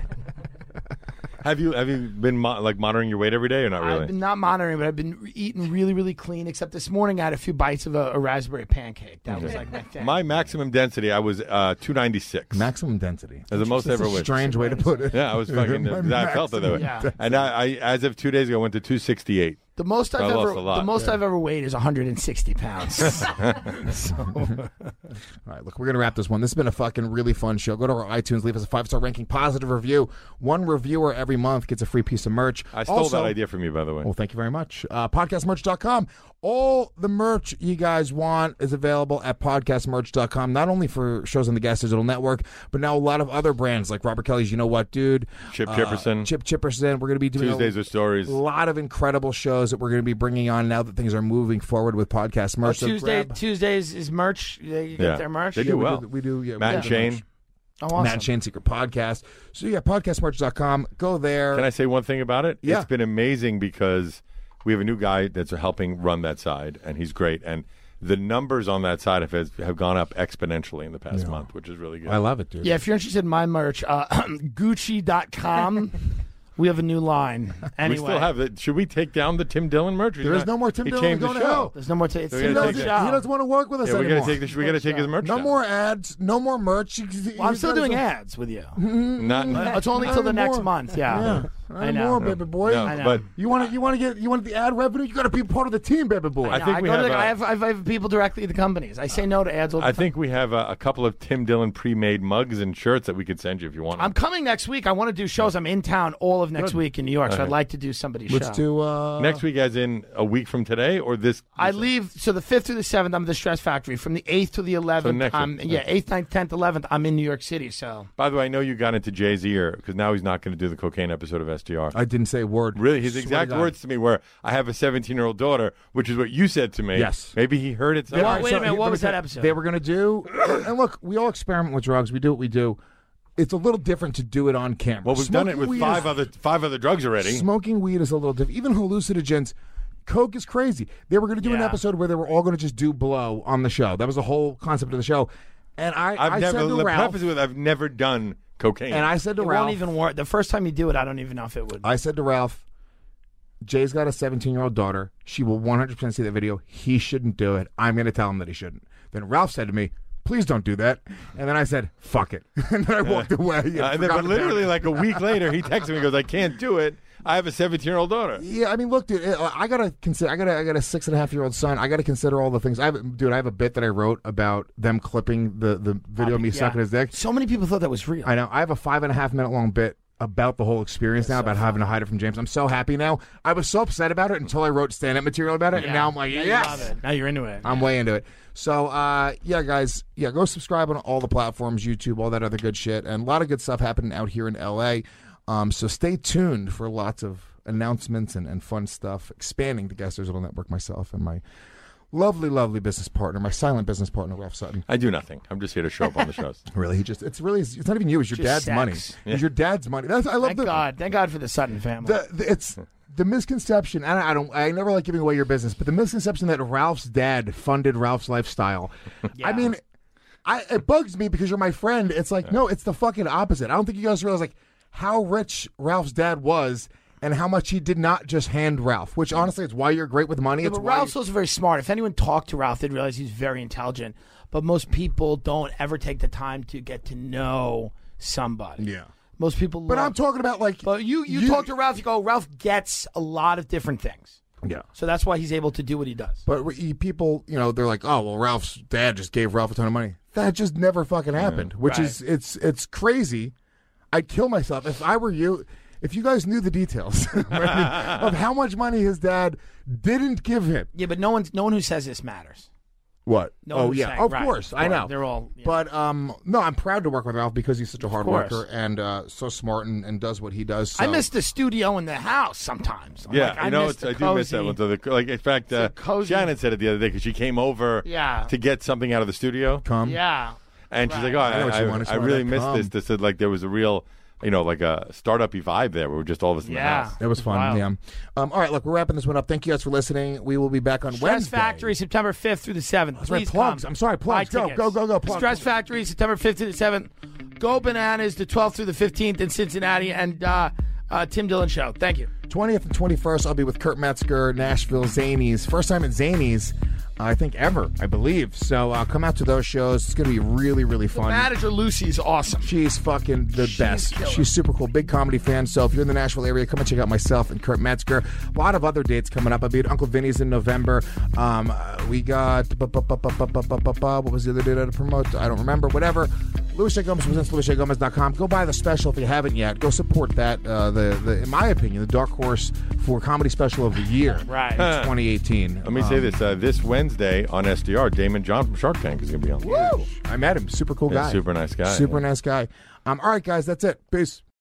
Have you have you been mo- like monitoring your weight every day or not really? I've been not monitoring, but I've been re- eating really, really clean. Except this morning, I had a few bites of a, a raspberry pancake. That was like my thing. My maximum density, I was uh, two ninety-six. Maximum density. That's the most That's ever a weighed. strange way to put it. Yeah, I was fucking. My I felt that way. Yeah. And I, I, as of two days ago, I went to two sixty-eight. The most I've I lost ever a lot. the most I've ever weighed is one hundred sixty pounds. All right, look, we're going to wrap this one. This has been a fucking really fun show. Go to our iTunes, leave us a five-star ranking, positive review. One reviewer every month gets a free piece of merch. I stole Also- that idea from you, by the way. Well, thank you very much. Uh, podcast merch dot com. All the merch you guys want is available at podcast merch dot com, not only for shows on the Gas Digital Network, but now a lot of other brands like Robert Kelly's You Know What, Dude. Chip uh, Chipperson. Chip Chipperson. We're going to be doing Tuesdays a with Stories. lot of incredible shows that we're going to be bringing on now that things are moving forward with podcast merch. So Tuesday grab- Tuesdays is merch. They you get Yeah. their merch. They do Yeah, we well. do, we do, yeah, we Matt do and the Shane. merch. Oh, awesome. Matt and Shane Secret Podcast. So yeah, podcast merch dot com. Go there. Can I say one thing about it? Yeah. It's been amazing because we have a new guy that's helping run that side, and he's great. And the numbers on that side have have gone up exponentially in the past month, which is really good. I love it, dude. Yeah, if you're interested in my merch, uh, Gucci dot com. We have a new line. Anyway, We still have it. Should we take down the Tim Dillon merch? There is no more Tim he Dillon changed going the to show. hell. There's no more. T- it's So Tim we gotta Dillon's take He that. show. doesn't want to work with us Yeah, we anymore. gotta take this. We gotta take his merch. No down. more ads. No more merch. Well, I'm still doing ads with you. Not. It's only Not till the next anymore. month. Yeah, Yeah, I not know. more, baby boy. No, I know. but You want to? You want to get? You want the ad revenue? You got to be part of the team, baby boy. I No, think I we go to have the- a- I have, I have I have people directly at the companies. I say no to ads all the I time. think we have a, a couple of Tim Dillon pre-made mugs and shirts that we could send you if you want. I'm coming next week. I want to do shows. I'm in town all of next week in New York, so I'd like to do somebody's Let's show. do uh, Next week, as in a week from today, or this? I leave so the fifth through the seventh. I'm at the Stress Factory. From the eighth to the eleventh, next I'm week. yeah eighth, ninth, tenth, eleventh. I'm in New York City. So By the way, I know you got into Jay's ear because now he's not going to do the cocaine episode of S D R. I didn't say a word. Really, his Swear to exact God. words to me were, "I have a seventeen-year-old daughter," which is what you said to me. Yes. Maybe he heard it. They- somewhere. Well, all right, wait so a minute, here- what let me was tell that you, episode? They were going to do, and look, we all experiment with drugs. We do what we do. It's a little different to do it on camera. Well, we've done it Smoking with weed five is- other five other drugs already. Smoking weed is a little different. Even hallucinogens. Coke is crazy. They were going to do an Yeah. episode where they were all going to just do blow on the show. That was the whole concept of the show. And I, I've I never. said to The Ralph, preface with, I've never done cocaine. and I said to it Ralph, won't even work. The first time you do it, I don't even know if it would. I said to Ralph, Jay's got a seventeen-year-old daughter. She will one hundred percent see that video. He shouldn't do it. I'm going to tell him that he shouldn't. Then Ralph said to me, please don't do that. And then I said, fuck it. And then I walked away. and Uh, and then, forgot but about literally, it. like a week later, he texted me and goes, "I can't do it. I have a seventeen-year-old daughter." Yeah, I mean, look, dude. uh, I gotta consider. I got I got a six and a half year old son. I gotta consider all the things. I have, dude. I have a bit that I wrote about them clipping the the video of me Yeah. sucking his dick. So many people thought that was real. I know. I have a five and a half minute long bit about the whole experience now, about having to hide it from James. I'm so happy now. I was so upset about it until I wrote stand up material about it, and now I'm like, Now you yes. love it. Now you're into it. I'm way into it. So, uh, yeah, guys, yeah, go subscribe on all the platforms, YouTube, all that other good shit, and a lot of good stuff happening out here in L A. Um, so stay tuned for lots of announcements and, and fun stuff, expanding the Gas Digital Network, myself and my lovely, lovely business partner, my silent business partner, Ralph Sutton. I do nothing. I'm just here to show up on the shows. Really, he just, it's really, it's not even you, it's your Just dad's sex. money. Yeah. It's your dad's money. That's, I love Thank the, God. Thank God for the Sutton family. the, the it's the misconception, and I don't, I never like giving away your business, but the misconception that Ralph's dad funded Ralph's lifestyle. Yeah. I mean, I it bugs me because you're my friend. It's like, no, it's the fucking opposite. I don't think you guys realize like how rich Ralph's dad was and how much he did not just hand Ralph. Which honestly, it's why you're great with money. Yeah, It's but why Ralph's also very smart. If anyone talked to Ralph, they'd realize he's very intelligent. But most people don't ever take the time to get to know somebody. yeah. Most people. But love- I'm talking about like, But you, you, talk to Ralph, you go, Ralph gets a lot of different things. yeah. So that's why he's able to do what he does. But we- people, you know, they're like, oh, well, Ralph's dad just gave Ralph a ton of money. That just never fucking happened. Which Right. is, it's, it's crazy. I'd kill myself if I were you. If you guys knew the details of how much money his dad didn't give him. Yeah, but no one, no one who says this matters. What? No one oh was yeah, saying, of right. course, I know. They're all. Yeah. But um, no, I'm proud to work with Ralph because he's such a hard course. worker and uh, so smart and, and does what he does. So. I miss the studio in the house sometimes. I'm Yeah, like, I you know, miss it's, the I do miss that cozy- one. So the, like, in fact, uh, cozy- Shannon said it the other day because she came over Yeah. to get something out of the studio. Come. Yeah. And she's like, Right. "Oh, I know what I, you I, want. It's I one really dot missed com. this." They said like there was a real, you know, like a startup-y vibe there. Where we're just all of us in Yeah. the house. It was fun. Wow. Yeah. Um, all right, look, we're wrapping this one up. Thank you guys for listening. We will be back on Stress Wednesday. Factory, September fifth through the seventh. That's right, Please plugs. come. I'm sorry, plugs. Buy Go, tickets. go, go, go, plugs. Stress Factory, September fifth through the seventh. Go Bananas, the twelfth through the fifteenth in Cincinnati, and uh, uh, Tim Dillon Show. Thank you. twentieth and twenty-first, I'll be with Kurt Metzger, Nashville Zanies. First time at Zanies, uh, I think, ever, I believe. So uh, come out to those shows. It's going to be really, really fun. Manager Lucy is awesome. She's fucking the best. killer. She's super cool. Big comedy fan. So if you're in the Nashville area, come and check out myself and Kurt Metzger. A lot of other dates coming up. I'll be at Uncle Vinny's in November. Um, uh, we got, bu- bu- bu- bu- bu- bu- bu- bu- bu- what was the other date I had to promote? I don't remember. Whatever. Louis J. Gomez presents Louis J. Gomez dot com. Go buy the special if you haven't yet. Go support that. Uh, the, the, in my opinion, the dark horse for comedy special of the year. Right. in twenty eighteen. Let me say this: uh, this Wednesday on S D R, Damon John from Shark Tank is going to be on. Woo! I met him. Super cool Yeah, guy. super nice guy. Super Yeah. nice guy. Um, all right, guys, that's it. Peace.